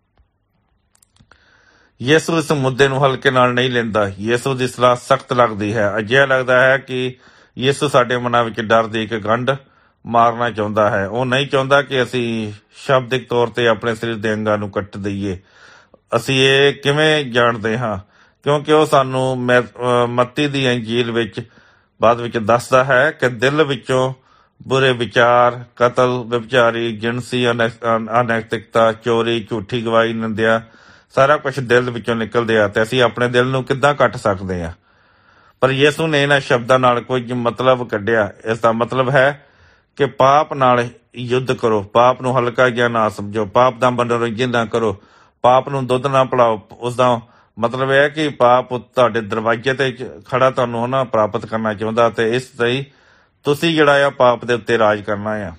ਯਿਸੂ ਇਸ ਮੁੱਦੇ ਨੂੰ ਹਲਕੇ ਨਾਲ ਨਹੀਂ ਲੈਂਦਾ। ਯਿਸੂ ਦੀ ਸਲਾਹ ਸਖਤ ਲੱਗਦੀ ਹੈ। ਅਜਿਹਾ ਲੱਗਦਾ ਹੈ ਕਿ ਯਿਸੂ ਸਾਡੇ ਮਨਾਂ ਵਿੱਚ ਡਰ ਦੀ ਇੱਕ ਗੰਢ ਮਾਰਨਾ ਚਾਹੁੰਦਾ ਹੈ। ਉਹ ਨਹੀਂ ਚਾਹੁੰਦਾ ਕਿ ਅਸੀਂ ਸ਼ਾਬਦਿਕ ਤੌਰ ਤੇ ਆਪਣੇ ਸਰੀਰ ਦੇ ਅੰਗਾਂ ਨੂੰ ਕੱਟ ਦਈਏ। ਅਸੀਂ ਇਹ ਕਿਵੇਂ ਜਾਣਦੇ ਹਾਂ? ਕਿਉਂਕਿ ਉਹ ਸਾਨੂੰ ਮੱਤੀ ਦੀ ਅੰਜੀਲ ਵਿੱਚ ਬਾਅਦ ਵਿੱਚ ਦੱਸਦਾ ਹੈ ਕਿ ਦਿਲ ਵਿੱਚੋਂ ਬੁਰੇ ਵਿਚਾਰ, ਕਤਲ, ਵਿਭਚਾਰੀ, ਜਿਣਸੀ ਅਨੈਤਿਕਤਾ, ਚੋਰੀ, ਝੂਠੀ ਗਵਾਹੀ, ਨਿੰਦਿਆ, ਸਾਰਾ ਕੁਛ ਦਿਲ ਵਿੱਚੋਂ ਨਿਕਲਦੇ ਆ ਤੇ ਅਸੀਂ ਆਪਣੇ ਦਿਲ ਨੂੰ ਕਿੱਦਾਂ ਕੱਟ ਸਕਦੇ ਹਾਂ? ਪਰ ਯਿਸੂ ਨੇ ਇਹਨਾਂ ਸ਼ਬਦਾਂ ਨਾਲ ਕੁਝ ਮਤਲਬ ਕੱਢਿਆ। ਇਸ ਦਾ ਮਤਲਬ ਹੈ ਕਿ ਪਾਪ ਨਾਲ ਯੁੱਧ ਕਰੋ, ਪਾਪ ਨੂੰ ਹਲਕਾ ਜਿਹਾ ਨਾ ਸਮਝੋ, ਪਾਪ ਦਾ ਮਨੋਰੰਜਨ ਨਾ ਕਰੋ, ਪਾਪ ਨੂੰ ਦੁੱਧ ਨਾ ਪਿਲਾਓ। ਉਸਦਾ ਮਤਲਬ ਇਹ ਹੈ ਕਿ ਪਾਪ ਤੁਹਾਡੇ ਦਰਵਾਜ਼ੇ ਤੇ ਖੜਾ ਤੁਹਾਨੂੰ ਨਾ ਪ੍ਰਾਪਤ ਕਰਨਾ ਚਾਹੁੰਦਾ, ਤੇ ਇਸ ਲਈ ਤੁਸੀਂ ਜਿਹੜਾ ਆ ਪਾਪ ਦੇ ਉੱਤੇ ਰਾਜ ਕਰਨਾ ਆ।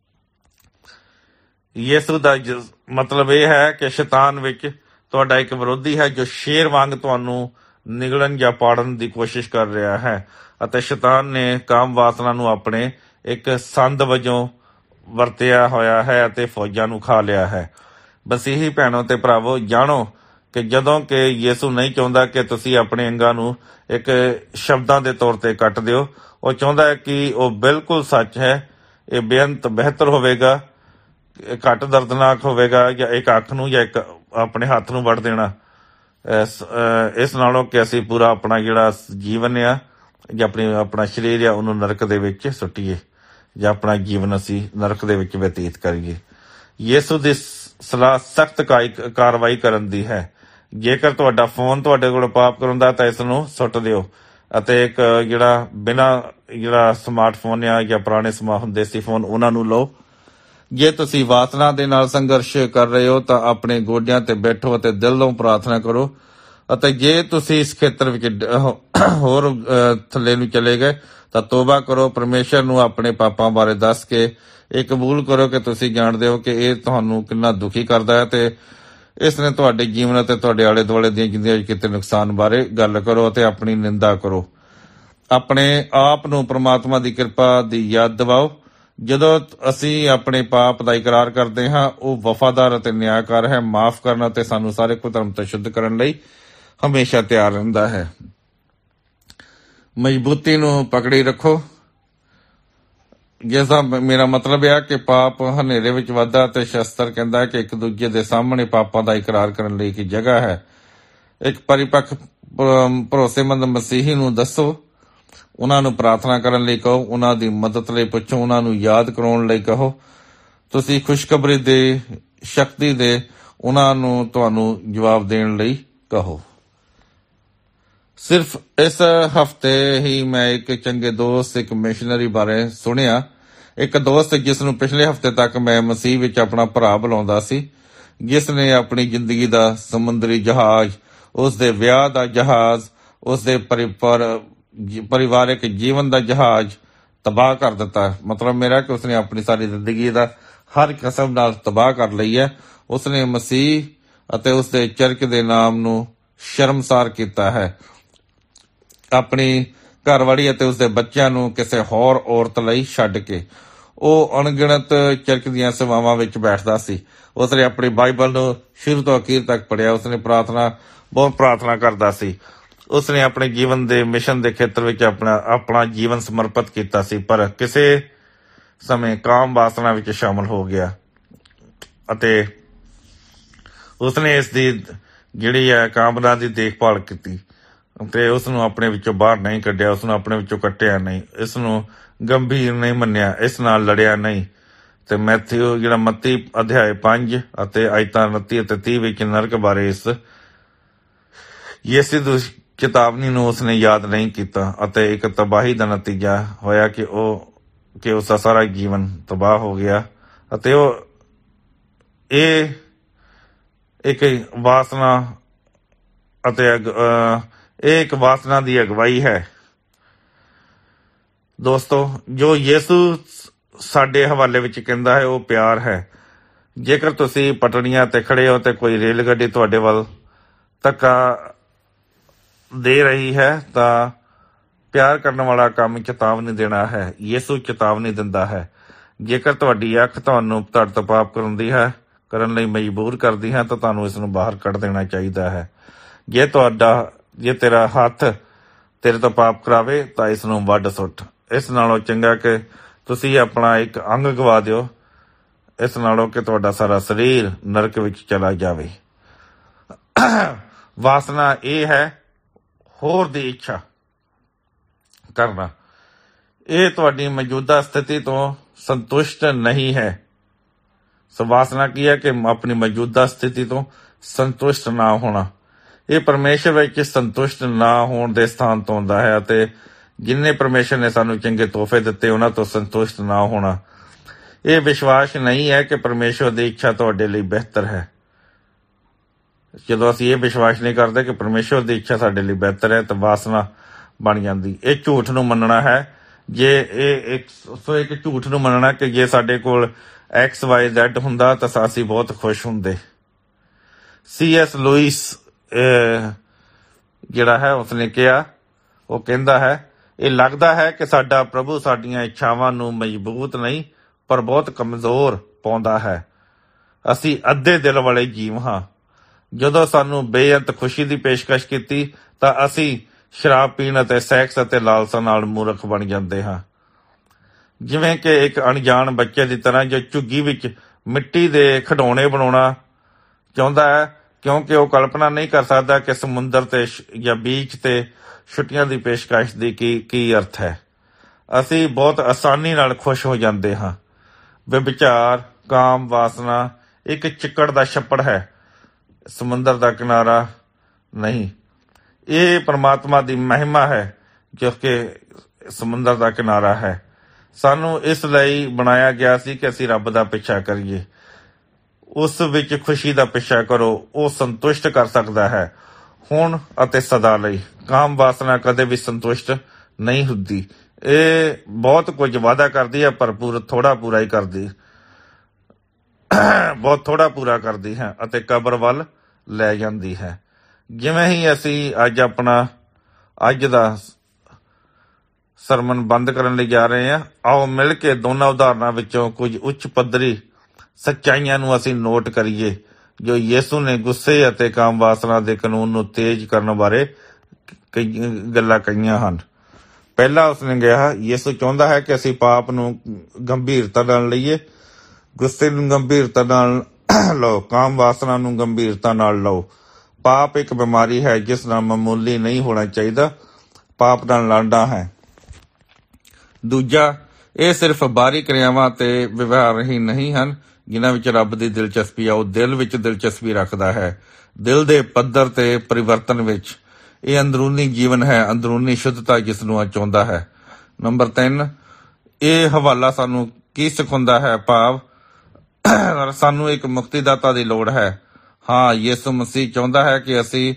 ਯਿਸੂ ਦਾ ਮਤਲਬ ਇਹ ਹੈ ਕਿ ਸ਼ੈਤਾਨ ਵਿੱਚ ਤੁਹਾਡਾ ਇੱਕ ਵਿਰੋਧੀ ਹੈ ਜੋ ਸ਼ੇਰ ਵਾਂਗ ਤੁਹਾਨੂੰ ਨਿਗਲਣ ਜਾਂ ਪਾੜਨ ਦੀ ਕੋਸ਼ਿਸ਼ ਕਰ ਰਿਹਾ ਹੈ, ਅਤੇ ਸ਼ੈਤਾਨ ਨੇ ਕਾਮ ਵਾਸਨਾ ਨੂੰ ਆਪਣੇ ਇੱਕ ਸੰਦ ਵਜੋਂ ਵਰਤਿਆ ਹੋਇਆ ਹੈ ਅਤੇ ਫੌਜਾਂ ਨੂੰ ਖਾ ਲਿਆ ਹੈ। ਮਸੀਹੀ ਭੈਣੋ ਤੇ ਭਰਾਵੋ, ਜਾਣੋ ਕਿ ਜਦੋਂ ਕਿ ਯਿਸੂ ਨਹੀਂ ਚਾਹੁੰਦਾ ਕਿ ਤੁਸੀਂ ਆਪਣੇ ਅੰਗਾਂ ਨੂੰ ਇੱਕ ਸ਼ਬਦਾਂ ਦੇ ਤੌਰ ਤੇ ਕੱਟ ਦਿਓ, ਉਹ ਚਾਹੁੰਦਾ ਹੈ ਕਿ ਉਹ ਬਿਲਕੁਲ ਸੱਚ ਹੈ। ਇਹ ਬੇਅੰਤ ਬਿਹਤਰ ਹੋਵੇਗਾ, ਘੱਟ ਦਰਦਨਾਕ ਹੋਵੇਗਾ, ਜਾਂ ਇੱਕ ਅੱਖ ਨੂੰ ਜਾਂ ਇੱਕ ਆਪਣੇ ਹੱਥ ਨੂੰ ਵੱਢ ਦੇਣਾ, ਇਸ ਇਸ ਨਾਲੋਂ ਕਿ ਅਸੀਂ ਪੂਰਾ ਆਪਣਾ ਜਿਹੜਾ ਜੀਵਨ ਆ ਜਾਂ ਆਪਣੀ ਆਪਣਾ ਸਰੀਰ ਆ ਉਹਨੂੰ ਨਰਕ ਦੇ ਵਿੱਚ ਸੁੱਟੀਏ, ਜਾਂ ਆਪਣਾ ਜੀਵਨ ਅਸੀਂ ਨਰਕ ਦੇ ਵਿੱਚ ਬਤੀਤ ਕਰੀਏ। ਯਿਸੂ ਦੀ ਸਲਾਹ ਸਖਤ ਕਾਰਵਾਈ ਕਰਨ ਦੀ ਹੈ। ਜੇਕਰ ਤੁਹਾਡਾ ਫੋਨ ਤੁਹਾਡੇ ਕੋਲ ਪਾਪ ਕਰਾਉਂਦਾ ਤਾਂ ਇਸ ਨੂੰ ਸੁੱਟ ਦਿਓ, ਅਤੇ ਇੱਕ ਜਿਹੜਾ ਬਿਨਾਂ ਜਿਹੜਾ ਸਮਾਰਟਫੋਨ ਆ ਜਾਂ ਪੁਰਾਣੇ ਸਮਾ ਦੇਸੀ ਫੋਨ ਉਹਨਾਂ ਨੂੰ ਲਓ। ਜੇ ਤੁਸੀਂ ਵਾਸਨਾ ਦੇ ਨਾਲ ਸੰਘਰਸ਼ ਕਰ ਰਹੇ ਹੋ ਤਾਂ ਆਪਣੇ ਗੋਡਿਆਂ ਤੇ ਬੈਠੋ ਅਤੇ ਦਿਲੋਂ ਪ੍ਰਾਰਥਨਾ ਕਰੋ, ਅਤੇ ਜੇ ਤੁਸੀਂ ਇਸ ਖੇਤਰ ਵਿੱਚ ਹੋਰ ਥੱਲੇ ਨੂੰ ਚਲੇ ਗਏ ਤਾਂ ਤੋਬਾ ਕਰੋ। ਪਰਮੇਸ਼ਰ ਨੂੰ ਆਪਣੇ ਪਾਪਾਂ ਬਾਰੇ ਦੱਸ ਕੇ ਇਹ ਕਬੂਲ ਕਰੋ ਕਿ ਤੁਸੀਂ ਜਾਣਦੇ ਹੋ ਕਿ ਇਹ ਤੁਹਾਨੂੰ ਕਿੰਨਾ ਦੁਖੀ ਕਰਦਾ ਹੈ, ਤੇ ਇਸ ਨੇ ਤੁਹਾਡੇ ਜੀਵਨ ਅਤੇ ਤੁਹਾਡੇ ਆਲੇ ਦੁਆਲੇ ਦੀਆਂ ਜ਼ਿੰਦਗੀਆਂ ਵਿੱਚ ਕੀਤੇ ਨੁਕਸਾਨ ਬਾਰੇ ਗੱਲ ਕਰੋ ਅਤੇ ਆਪਣੀ ਨਿੰਦਾ ਕਰੋ। ਆਪਣੇ ਆਪ ਨੂੰ ਪ੍ਰਮਾਤਮਾ ਦੀ ਕਿਰਪਾ ਦੀ ਯਾਦ ਦਿਵਾਓ। ਜਦੋਂ ਅਸੀਂ ਆਪਣੇ ਪਾਪ ਦਾ ਇਕਰਾਰ ਕਰਦੇ ਹਾਂ, ਉਹ ਵਫਾਦਾਰ ਅਤੇ ਨਿਆਂਕਾਰ ਹੈ, ਮਾਫ ਕਰਨ ਅਤੇ ਸਾਨੂੰ ਸਾਰੇ ਕੁਧਰਮ ਤੋਂ ਸ਼ੁੱਧ ਕਰਨ ਲਈ ਹਮੇਸ਼ਾ ਤਿਆਰ ਰਹਿੰਦਾ ਹੈ। ਮਜ਼ਬੂਤੀ ਨੂੰ ਪਕੜੀ ਰੱਖੋ, ਜਿਸਦਾ ਮੇਰਾ ਮਤਲਬ ਹੈ ਕਿ ਪਾਪ ਹਨੇਰੇ ਵਿੱਚ ਵਾਧਾ, ਅਤੇ ਸ਼ਸਤਰ ਕਹਿੰਦਾ ਹੈ ਕਿ ਇੱਕ ਦੂਜੇ ਦੇ ਸਾਹਮਣੇ ਪਾਪਾਂ ਦਾ ਇਕਰਾਰ ਕਰਨ ਲਈ ਇੱਕ ਜਗ੍ਹਾ ਹੈ। ਇੱਕ ਪਰਿਪੱਕ ਭਰੋਸੇਮੰਦ ਮਸੀਹੀ ਨੂੰ ਦੱਸੋ, ਉਹਨਾਂ ਨੂੰ ਪ੍ਰਾਰਥਨਾ ਕਰਨ ਲਈ ਕਹੋ, ਉਹਨਾਂ ਦੀ ਮਦਦ ਲਈ ਪੁੱਛੋ, ਉਹਨਾਂ ਨੂੰ ਯਾਦ ਕਰਾਉਣ ਲਈ ਕਹੋ। ਤੁਸੀਂ ਖੁਸ਼ਖਬਰੀ ਦੇ ਸ਼ਕਤੀ ਦੇ ਉਹਨਾਂ ਨੂੰ ਤੁਹਾਨੂੰ ਜਵਾਬ ਦੇਣ ਲਈ ਕਹੋ। ਸਿਰਫ ਇਸ ਹਫ਼ਤੇ ਹੀ ਮੈਂ ਇੱਕ ਚੰਗੇ ਦੋਸਤ, ਇੱਕ ਮਿਸ਼ਨਰੀ ਬਾਰੇ ਸੁਣਿਆ। ਇੱਕ ਦੋਸਤ ਜਿਸ ਨੂੰ ਪਿਛਲੇ ਹਫ਼ਤੇ ਤੱਕ ਮੈਂ ਮਸੀਹ ਵਿੱਚ ਆਪਣਾ ਭਰਾ ਬੁਲਾਉਂਦਾ ਸੀ, ਜਿਸ ਨੇ ਆਪਣੀ ਜ਼ਿੰਦਗੀ ਦਾ ਸਮੁੰਦਰੀ ਜਹਾਜ਼, ਉਸ ਦੇ ਵਿਆਹ ਦਾ ਜਹਾਜ਼, ਉਸ ਦੇ ਪਰਿਵਾਰ ਪਰਿਵਾਰਕ ਜੀਵਨ ਦਾ ਜਹਾਜ਼ ਤਬਾਹ ਕਰ ਦਿੱਤਾ। ਮਤਲਬ ਮੇਰਾ ਕਿ ਉਸਨੇ ਆਪਣੀ ਸਾਰੀ ਜ਼ਿੰਦਗੀ ਦਾ ਹਰ ਕਿਸਮ ਨਾਲ ਤਬਾਹ ਕਰ ਲਈ ਹੈ। ਉਸਨੇ ਮਸੀਹ ਅਤੇ ਉਸਦੇ ਚਰਚ ਦੇ ਨਾਮ ਨੂੰ ਸ਼ਰਮਸਾਰ ਕੀਤਾ ਹੈ। ਆਪਣੀ ਘਰਵਾਲੀ ਅਤੇ ਉਸਦੇ ਬੱਚਿਆਂ ਨੂੰ ਕਿਸੇ ਹੋਰ ਔਰਤ ਲਈ ਛੱਡ ਕੇ ਉਹ ਅਣਗਿਣਤ ਚਰਚ ਦੀਆਂ ਸੇਵਾਵਾਂ ਵਿੱਚ ਬੈਠਦਾ ਸੀ। ਉਸਨੇ ਆਪਣੀ ਬਾਈਬਲ ਨੂੰ ਸ਼ੁਰੂ ਤੋਂ ਅਖੀਰ ਤੱਕ ਪੜ੍ਹਿਆ। ਉਸਨੇ ਪ੍ਰਾਰਥਨਾ ਬਹੁਤ ਪ੍ਰਾਰਥਨਾ ਕਰਦਾ ਸੀ। ਉਸਨੇ ਆਪਣੇ ਜੀਵਨ ਦੇ ਮਿਸ਼ਨ ਦੇ ਖੇਤਰ ਵਿੱਚ ਆਪਣਾ ਆਪਣਾ ਜੀਵਨ ਸਮਰਪਿਤ ਕੀਤਾ ਸੀ, ਪਰ ਕਿਸੇ ਸਮੇਂ ਕਾਮ ਵਾਸਨਾ ਵਿੱਚ ਸ਼ਾਮਲ ਹੋ ਗਿਆ, ਅਤੇ ਉਸਨੇ ਇਸ ਦੀ ਜਿਹੜੀ ਹੈ ਕਾਮਨਾ ਦੀ ਦੇਖਭਾਲ ਕੀਤੀ, ਤੇ ਉਸ ਨੂੰ ਆਪਣੇ ਵਿੱਚੋਂ ਬਾਹਰ ਨਹੀਂ ਕੱਢਿਆ, ਉਸ ਨੂੰ ਆਪਣੇ ਵਿੱਚੋਂ ਕੱਟਿਆ ਨਹੀਂ, ਇਸ ਨੂੰ ਗੰਭੀਰ ਨਹੀਂ ਮੰਨਿਆ, ਇਸ ਨਾਲ ਲੜਿਆ ਨਹੀਂ। ਤੇ ਮੈਥਿਊ ਜਿਹੜਾ ਮੱਤੀ ਅਧਿਆਇ ਪੰਜ ਅਤੇ ਆਇਤਾਂ ਉਨੱਤੀ ਅਤੇ ਤੀਹ ਵਿੱਚ ਨਰਕ ਬਾਰੇ ਇਸ ਯਿਸੂ ਦੀ ਚੇਤਾਵਨੀ ਨੂੰ ਉਸਨੇ ਯਾਦ ਨਹੀਂ ਕੀਤਾ, ਅਤੇ ਇੱਕ ਤਬਾਹੀ ਦਾ ਨਤੀਜਾ ਹੋਇਆ ਕਿ ਉਹ ਕਿ ਉਸਦਾ ਸਾਰਾ ਜੀਵਨ ਤਬਾਹ ਹੋ ਗਿਆ। ਅਤੇ ਉਹ ਇਹ ਇੱਕ ਵਾਸਨਾ ਅਤੇ ਇਹ ਇੱਕ ਵਾਸਨਾ ਦੀ ਅਗਵਾਈ ਹੈ। ਦੋਸਤੋ, ਜੋ ਯਿਸੂ ਸਾਡੇ ਹਵਾਲੇ ਵਿੱਚ ਕਹਿੰਦਾ ਹੈ ਉਹ ਪਿਆਰ ਹੈ। ਜੇਕਰ ਤੁਸੀਂ ਪਟੜੀਆਂ ਤੇ ਖੜੇ ਹੋ ਤੇ ਕੋਈ ਰੇਲ ਗੱਡੀ ਤੁਹਾਡੇ ਵੱਲ ਧੱਕਾ ਦੇ ਰਹੀ ਹੈ ਤਾਂ ਪਿਆਰ ਕਰਨ ਵਾਲਾ ਕੰਮ ਚੇਤਾਵਨੀ ਦੇਣਾ ਹੈ। ਯਿਸੂ ਚੇਤਾਵਨੀ ਦਿੰਦਾ ਹੈ। ਜੇਕਰ ਤੁਹਾਡੀ ਅੱਖ ਤੁਹਾਨੂੰ ਤੁਹਾਡੇ ਤੋਂ ਪਾਪ ਕਰਾਉਂਦੀ ਹੈ ਕਰਨ ਲਈ ਮਜਬੂਰ ਕਰਦੀ ਹੈ ਤਾਂ ਤੁਹਾਨੂੰ ਇਸ ਨੂੰ ਬਾਹਰ ਕੱਢ ਦੇਣਾ ਚਾਹੀਦਾ ਹੈ। ਜੇ ਤੁਹਾਡਾ ਜੇ ਤੇਰਾ ਹੱਥ ਤੇਰੇ ਤੋਂ ਪਾਪ ਕਰਾਵੇ ਤਾਂ ਇਸ ਨੂੰ ਵੱਢ ਸੁੱਟ। ਇਸ ਨਾਲੋਂ ਚੰਗਾ ਕਿ ਤੁਸੀਂ ਆਪਣਾ ਇੱਕ ਅੰਗ ਗਵਾ ਦਿਓ, ਇਸ ਨਾਲੋਂ ਕਿ ਤੁਹਾਡਾ ਸਾਰਾ ਸਰੀਰ ਨਰਕ ਵਿੱਚ ਚਲਾ ਜਾਵੇ। ਵਾਸਨਾ ਇਹ ਹੈ ਹੋਰ ਦੀ ਇੱਛਾ ਕਰਨਾ। ਇਹ ਤੁਹਾਡੀ ਮੌਜੂਦਾ ਸਥਿਤੀ ਤੋਂ ਸੰਤੁਸ਼ਟ ਨਹੀਂ ਹੈ। ਸੋ ਵਾਸਨਾ ਕੀ ਹੈ ਕਿ ਆਪਣੀ ਮੌਜੂਦਾ ਸਥਿਤੀ ਤੋਂ ਸੰਤੁਸ਼ਟ ਨਾ ਹੋਣਾ। ਇਹ ਪਰਮੇਸ਼ਰ ਵਿੱਚ ਸੰਤੁਸ਼ਟ ਨਾ ਹੋਣ ਦੇ ਸਥਾਨ ਤੋਂ ਆਉਂਦਾ ਹੈ, ਅਤੇ ਜਿੰਨੇ ਪਰਮੇਸ਼ਰ ਨੇ ਸਾਨੂੰ ਚੰਗੇ ਤੋਹਫੇ ਦਿੱਤੇ ਉਹਨਾਂ ਤੋਂ ਸੰਤੁਸ਼ਟ ਨਾ ਹੋਣਾ, ਇਹ ਵਿਸ਼ਵਾਸ ਨਹੀਂ ਹੈ ਕਿ ਪਰਮੇਸ਼ਰ ਦੀ ਇੱਛਾ ਤੁਹਾਡੇ ਲਈ ਬਿਹਤਰ ਹੈ। ਜਦੋਂ ਅਸੀਂ ਇਹ ਵਿਸ਼ਵਾਸ ਨਹੀਂ ਕਰਦੇ ਕਿ ਪਰਮੇਸ਼ਰ ਦੀ ਇੱਛਾ ਸਾਡੇ ਲਈ ਬਿਹਤਰ ਹੈ ਤਾਂ ਵਾਸਨਾ ਬਣ ਜਾਂਦੀ। ਇਹ ਝੂਠ ਨੂੰ ਮੰਨਣਾ ਹੈ। ਜੇ ਇਹ ਇੱਕ ਸੋ ਇੱਕ ਝੂਠ ਨੂੰ ਮੰਨਣਾ ਕਿ ਜੇ ਸਾਡੇ ਕੋਲ ਐਕਸ ਵਾਈ ਜ਼ੈਡ ਹੁੰਦਾ ਤਾਂ ਅਸੀਂ ਬਹੁਤ ਖੁਸ਼ ਹੁੰਦੇ। ਸੀ ਐਸ ਲੂਇਸ ਜਿਹੜਾ ਹੈ ਉਸਨੇ ਕਿਹਾ, ਉਹ ਕਹਿੰਦਾ ਹੈ, ਇਹ ਲੱਗਦਾ ਹੈ ਕਿ ਸਾਡਾ ਪ੍ਰਭੂ ਸਾਡੀਆਂ ਇੱਛਾਵਾਂ ਨੂੰ ਮਜ਼ਬੂਤ ਨਹੀਂ ਪਰ ਬਹੁਤ ਕਮਜ਼ੋਰ ਪਾਉਂਦਾ ਹੈ। ਅਸੀਂ ਅੱਧੇ ਦਿਲ ਵਾਲੇ ਜੀਵ ਹਾਂ। ਜਦੋਂ ਸਾਨੂੰ ਬੇਅੰਤ ਖੁਸ਼ੀ ਦੀ ਪੇਸ਼ਕਸ਼ ਕੀਤੀ ਤਾਂ ਅਸੀਂ ਸ਼ਰਾਬ ਪੀਣ ਅਤੇ ਸੈਕਸ ਅਤੇ ਲਾਲਸਾ ਨਾਲ ਮੂਰਖ ਬਣ ਜਾਂਦੇ ਹਾਂ। ਜਿਵੇਂ ਕਿ ਇੱਕ ਅਣਜਾਣ ਬੱਚੇ ਦੀ ਤਰ੍ਹਾਂ ਜੋ ਝੁੱਗੀ ਵਿੱਚ ਮਿੱਟੀ ਦੇ ਖਿਡੌਣੇ ਬਣਾਉਣਾ ਚਾਹੁੰਦਾ ਹੈ ਕਿਉਂਕਿ ਉਹ ਕਲਪਨਾ ਨਹੀਂ ਕਰ ਸਕਦਾ ਕਿ ਸਮੁੰਦਰ ਤੇ ਜਾਂ ਬੀਚ ਤੇ ਛੁੱਟੀਆਂ ਦੀ ਪੇਸ਼ਕਸ਼ ਦੀ ਕੀ ਕੀ ਅਰਥ ਹੈ। ਅਸੀਂ ਬਹੁਤ ਆਸਾਨੀ ਨਾਲ ਖੁਸ਼ ਹੋ ਜਾਂਦੇ ਹਾਂ। ਵਿਚਾਰ, ਕਾਮ, ਵਾਸਨਾ ਇੱਕ ਚਿੱਕੜ ਦਾ ਛੱਪੜ ਹੈ, ਸਮੁੰਦਰ ਦਾ ਕਿਨਾਰਾ ਨਹੀਂ। ਇਹ ਪਰਮਾਤਮਾ ਦੀ ਮਹਿਮਾ ਹੈ ਜੋ ਕਿ ਸਮੁੰਦਰ ਦਾ ਕਿਨਾਰਾ ਹੈ। ਸਾਨੂੰ ਇਸ ਲਈ ਬਣਾਇਆ ਗਿਆ ਸੀ ਕਿ ਅਸੀਂ ਰੱਬ ਦਾ ਪਿੱਛਾ ਕਰੀਏ, ਉਸ ਵਿੱਚ ਖੁਸ਼ੀ ਦਾ ਪਿੱਛਾ ਕਰੋ। ਉਹ ਸੰਤੁਸ਼ਟ ਕਰ ਸਕਦਾ ਹੈ ਹੁਣ ਅਤੇ ਸਦਾ ਲਈ। ਕਾਮ ਵਾਸਨਾ ਕਦੇ ਵੀ ਸੰਤੁਸ਼ਟ ਨਹੀਂ ਹੁੰਦੀ। ਇਹ ਬਹੁਤ ਕੁਝ ਵਾਅਦਾ ਕਰਦੀ ਹੈ ਪਰ ਪੂਰਾ ਥੋੜਾ ਪੂਰਾ ਹੀ ਕਰਦੀ ਬਹੁਤ ਥੋੜਾ ਪੂਰਾ ਕਰਦੀ ਹੈ ਅਤੇ ਕਬਰ ਵੱਲ ਲੈ ਜਾਂਦੀ ਹੈ। ਜਿਵੇਂ ਹੀ ਅਸੀਂ ਅੱਜ ਆਪਣਾ ਅੱਜ ਦਾ ਸਰਮਨ ਬੰਦ ਕਰਨ ਲਈ ਜਾ ਰਹੇ ਹਾਂ, ਆਓ ਮਿਲ ਕੇ ਦੋਨਾਂ ਉਦਾਹਰਨਾਂ ਵਿੱਚੋਂ ਕੁਝ ਉੱਚ ਪੱਧਰੀ ਸੱਚਾਈਆਂ ਨੂੰ ਅਸੀਂ ਨੋਟ ਕਰੀਏ ਜੋ ਯਿਸੂ ਨੇ ਗੁੱਸੇ ਅਤੇ ਕਾਮ ਵਾਸਨਾ ਦੇ ਕਾਨੂੰਨ ਨੂੰ ਤੇਜ਼ ਕਰਨ ਬਾਰੇ ਕਈ ਗੱਲਾਂ ਕਹੀਆਂ ਹਨ। ਪਹਿਲਾ ਉਸਨੇ ਕਿਹਾ, ਯਿਸੂ ਚਾਹੁੰਦਾ ਹੈ ਕਿ ਅਸੀਂ ਪਾਪ ਨੂੰ ਗੰਭੀਰਤਾ ਨਾਲ ਲਈਏ, ਗੁੱਸੇ ਨੂੰ ਗੰਭੀਰਤਾ ਨਾਲ ਲਓ, ਕਾਮ ਵਾਸਨਾ ਨੂੰ ਗੰਭੀਰਤਾ ਨਾਲ ਲਓ। ਪਾਪ ਇੱਕ ਬਿਮਾਰੀ ਹੈ ਜਿਸ ਨਾਲ ਮਾਮੂਲੀ ਨਹੀਂ ਹੋਣਾ ਚਾਹੀਦਾ। ਪਾਪ ਨਾਲ ਲੜਨਾ ਹੈ। ਦੂਜਾ, ਇਹ ਸਿਰਫ ਬਾਹਰੀ ਕਿਰਿਆਵਾਂ ਤੇ ਵਿਵਹਾਰ ਹੀ ਨਹੀਂ ਹਨ ਜਿਨ੍ਹਾਂ ਵਿੱਚ ਰੱਬ ਦੀ ਦਿਲਚਸਪੀ ਆ, ਉਹ ਦਿਲ ਵਿੱਚ ਦਿਲਚਸਪੀ ਰੱਖਦਾ ਹੈ, ਦਿਲ ਦੇ ਪੱਧਰ ਤੇ ਪਰਿਵਰਤਨ ਵਿੱਚ। ਇਹ ਅੰਦਰੂਨੀ ਜੀਵਨ ਹੈ, ਅੰਦਰੂਨੀ ਸ਼ੁੱਧਤਾ ਜਿਸ ਨੂੰ ਚਾਹੁੰਦਾ ਹੈ। ਨੰਬਰ ਤਿੰਨ, ਇਹ ਹਵਾਲਾ ਸਾਨੂੰ ਕੀ ਸਿਖਾਉਂਦਾ ਹੈ? ਭਾਵ ਸਾਨੂੰ ਇੱਕ ਮੁਕਤੀਦਾਤਾ ਦੀ ਲੋੜ ਹੈ। ਹਾਂ, ਯਿਸੂ ਮਸੀਹ ਚਾਹੁੰਦਾ ਹੈ ਕਿ ਅਸੀਂ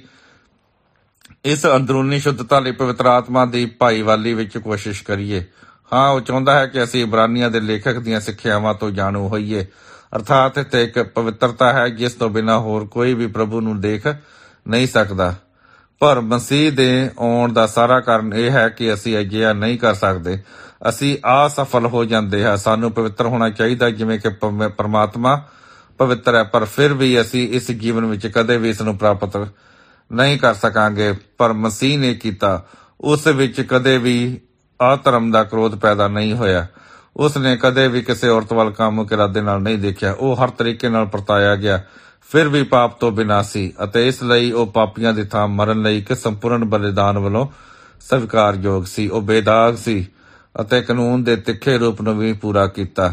ਇਸ ਅੰਦਰੂਨੀ ਸ਼ੁੱਧਤਾ ਲਈ ਪਵਿੱਤਰ ਆਤਮਾ ਦੀ ਭਾਈਵਾਲੀ ਵਿੱਚ ਕੋਸ਼ਿਸ਼ ਕਰੀਏ। ਹਾਂ, ਉਹ ਚਾਹੁੰਦਾ ਹੈ ਕਿ ਅਸੀਂ ਇਬਰਾਨੀਆਂ ਦੇ ਲੇਖਕ ਦੀਆਂ ਸਿੱਖਿਆਵਾਂ ਤੋਂ ਜਾਣੂ ਹੋਈਏ, ਅਰਥਾਤ ਇੱਥੇ ਇੱਕ ਪਵਿੱਤਰਤਾ ਹੈ ਜਿਸ ਤੋਂ ਬਿਨਾਂ ਹੋਰ ਕੋਈ ਵੀ ਪ੍ਰਭੂ ਨੂੰ ਦੇਖ ਨਹੀਂ ਸਕਦਾ। ਪਰ ਮਸੀਹ ਦੇ ਆਉਣ ਦਾ ਸਾਰਾ ਕਾਰਨ ਇਹ ਹੈ ਕਿ ਅਸੀਂ ਅਜਿਹਾ ਨਹੀਂ ਕਰ ਸਕਦੇ। ਅਸੀਂ ਅਸਫਲ ਹੋ ਜਾਂਦੇ ਹਾਂ। ਸਾਨੂੰ ਪਵਿੱਤਰ ਹੋਣਾ ਚਾਹੀਦਾ ਜਿਵੇਂ ਕਿ ਪਰਮਾਤਮਾ ਪਵਿੱਤਰ ਹੈ, ਪਰ ਫਿਰ ਵੀ ਅਸੀਂ ਇਸ ਜੀਵਨ ਵਿੱਚ ਕਦੇ ਵੀ ਇਸ ਨੂੰ ਪ੍ਰਾਪਤ ਨਹੀਂ ਕਰ ਸਕਾਂਗੇ। ਪਰ ਮਸੀਹ ਨੇ ਕੀਤਾ। ਉਸ ਵਿੱਚ ਕਦੇ ਵੀ ਅਧਰਮ ਦਾ ਕ੍ਰੋਧ ਪੈਦਾ ਨਹੀਂ ਹੋਇਆ। ਉਸ ਨੇ ਕਦੇ ਵੀ ਕਿਸੇ ਔਰਤ ਵੱਲ ਕਾਮੁਕ ਇਰਾਦੇ ਨਾਲ ਨਹੀਂ ਦੇਖਿਆ। ਉਹ ਹਰ ਤਰੀਕੇ ਨਾਲ ਪਰਤਾਇਆ ਗਿਆ, ਫਿਰ ਵੀ ਪਾਪ ਤੋਂ ਬਿਨਾਂ ਸੀ ਅਤੇ ਇਸ ਲਈ ਉਹ ਪਾਪੀਆਂ ਦੀ ਥਾਂ ਮਰਨ ਲਈ ਇੱਕ ਸੰਪੂਰਨ ਬਲੀਦਾਨ ਵੱਲੋਂ ਸਵੀਕਾਰਯੋਗ ਸੀ। ਉਹ ਬੇਦਾਗ ਸੀ ਅਤੇ ਕਾਨੂੰਨ ਦੇ ਤਿੱਖੇ ਰੂਪ ਨੂੰ ਵੀ ਪੂਰਾ ਕੀਤਾ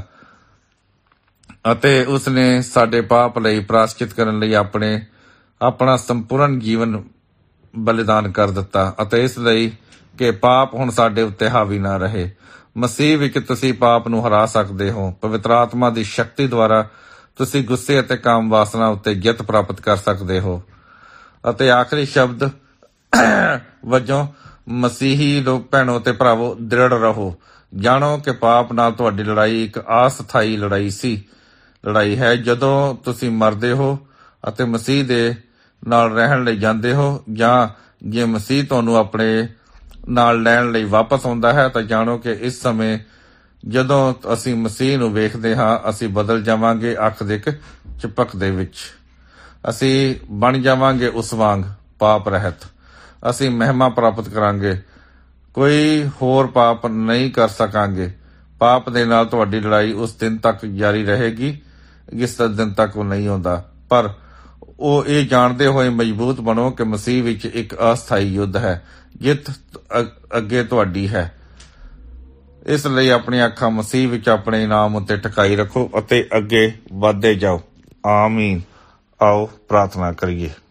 ਅਤੇ ਉਸਨੇ ਸਾਡੇ ਪਾਪ ਲਈ ਪ੍ਰਾਸ਼ਚਿਤ ਕਰਨ ਲਈ ਆਪਣੇ ਆਪਣਾ ਸੰਪੂਰਨ ਜੀਵਨ ਬਲੀਦਾਨ ਕਰ ਦਿੱਤਾ ਅਤੇ ਇਸ ਲਈ ਕਿ ਪਾਪ ਹੁਣ ਸਾਡੇ ਉੱਤੇ ਹਾਵੀ ਨਾ ਰਹੇ। ਮਸੀਹ ਵਿੱਚ ਤੁਸੀਂ ਪਾਪ ਨੂੰ ਹਰਾ ਸਕਦੇ ਹੋ। ਪਵਿੱਤਰ ਆਤਮਾ ਦੀ ਸ਼ਕਤੀ ਦੁਆਰਾ ਤੁਸੀਂ ਗੁੱਸੇ ਅਤੇ ਕਾਮ ਵਾਸਨਾ ਉੱਤੇ ਜਿੱਤ ਪ੍ਰਾਪਤ ਕਰ ਸਕਦੇ ਹੋ। ਅਤੇ ਆਖਰੀ ਸ਼ਬਦ ਵਜੋਂ ਮਸੀਹੀ ਲੋਕ ਭੈਣੋ ਤੇ ਭਰਾਵੋ, ਦ੍ਰਿੜ ਰਹੋ। ਜਾਣੋ ਕਿ ਪਾਪ ਨਾਲ ਤੁਹਾਡੀ ਲੜਾਈ ਇੱਕ ਅਸਥਾਈ ਲੜਾਈ ਸੀ ਲੜਾਈ ਹੈ। ਜਦੋਂ ਤੁਸੀਂ ਮਰਦੇ ਹੋ ਅਤੇ ਮਸੀਹ ਦੇ ਨਾਲ ਰਹਿਣ ਲਈ ਜਾਂਦੇ ਹੋ, ਜਾਂ ਜੇ ਮਸੀਹ ਤੁਹਾਨੂੰ ਆਪਣੇ ਨਾਲ ਲੈਣ ਲਈ ਵਾਪਸ ਆਉਂਦਾ ਹੈ, ਤਾਂ ਜਾਣੋ ਕਿ ਇਸ ਸਮੇਂ ਜਦੋਂ ਅਸੀਂ ਮਸੀਹ ਨੂੰ ਵੇਖਦੇ ਹਾਂ ਅਸੀਂ ਬਦਲ ਜਾਵਾਂਗੇ ਅੱਖ ਦੇ ਇੱਕ ਝਪਕ ਦੇ ਵਿੱਚ। ਅਸੀਂ ਬਣ ਜਾਵਾਂਗੇ ਉਸ ਵਾਂਗ ਪਾਪ ਰਹਿਤ। ਅਸੀਂ ਮਹਿਮਾ ਪ੍ਰਾਪਤ ਕਰਾਂਗੇ, ਕੋਈ ਹੋਰ ਪਾਪ ਨਹੀਂ ਕਰ ਸਕਾਂਗੇ। ਪਾਪ ਦੇ ਨਾਲ ਤੁਹਾਡੀ ਲੜਾਈ ਉਸ ਦਿਨ ਤੱਕ ਜਾਰੀ ਰਹੇਗੀ ਜਿਸ ਦਿਨ ਤੱਕ ਉਹ ਨਹੀਂ ਆਉਂਦਾ। ਪਰ ਉਹ ਇਹ ਜਾਣਦੇ ਹੋਏ ਮਜ਼ਬੂਤ ਬਣੋ ਕਿ ਮਸੀਹ ਵਿੱਚ ਇੱਕ ਅਸਥਾਈ ਯੁੱਧ ਹੈ, ਜਿੱਤ ਅੱਗੇ ਤੁਹਾਡੀ ਹੈ। ਇਸ ਲਈ ਆਪਣੀਆਂ ਅੱਖਾਂ ਮਸੀਹ ਵਿੱਚ ਆਪਣੇ ਇਨਾਮ ਉੱਤੇ ਟਿਕਾਈ ਰੱਖੋ ਅਤੇ ਅੱਗੇ ਵੱਧਦੇ ਜਾਓ। ਆਮੀਨ। ਆਓ ਪ੍ਰਾਰਥਨਾ ਕਰੀਏ।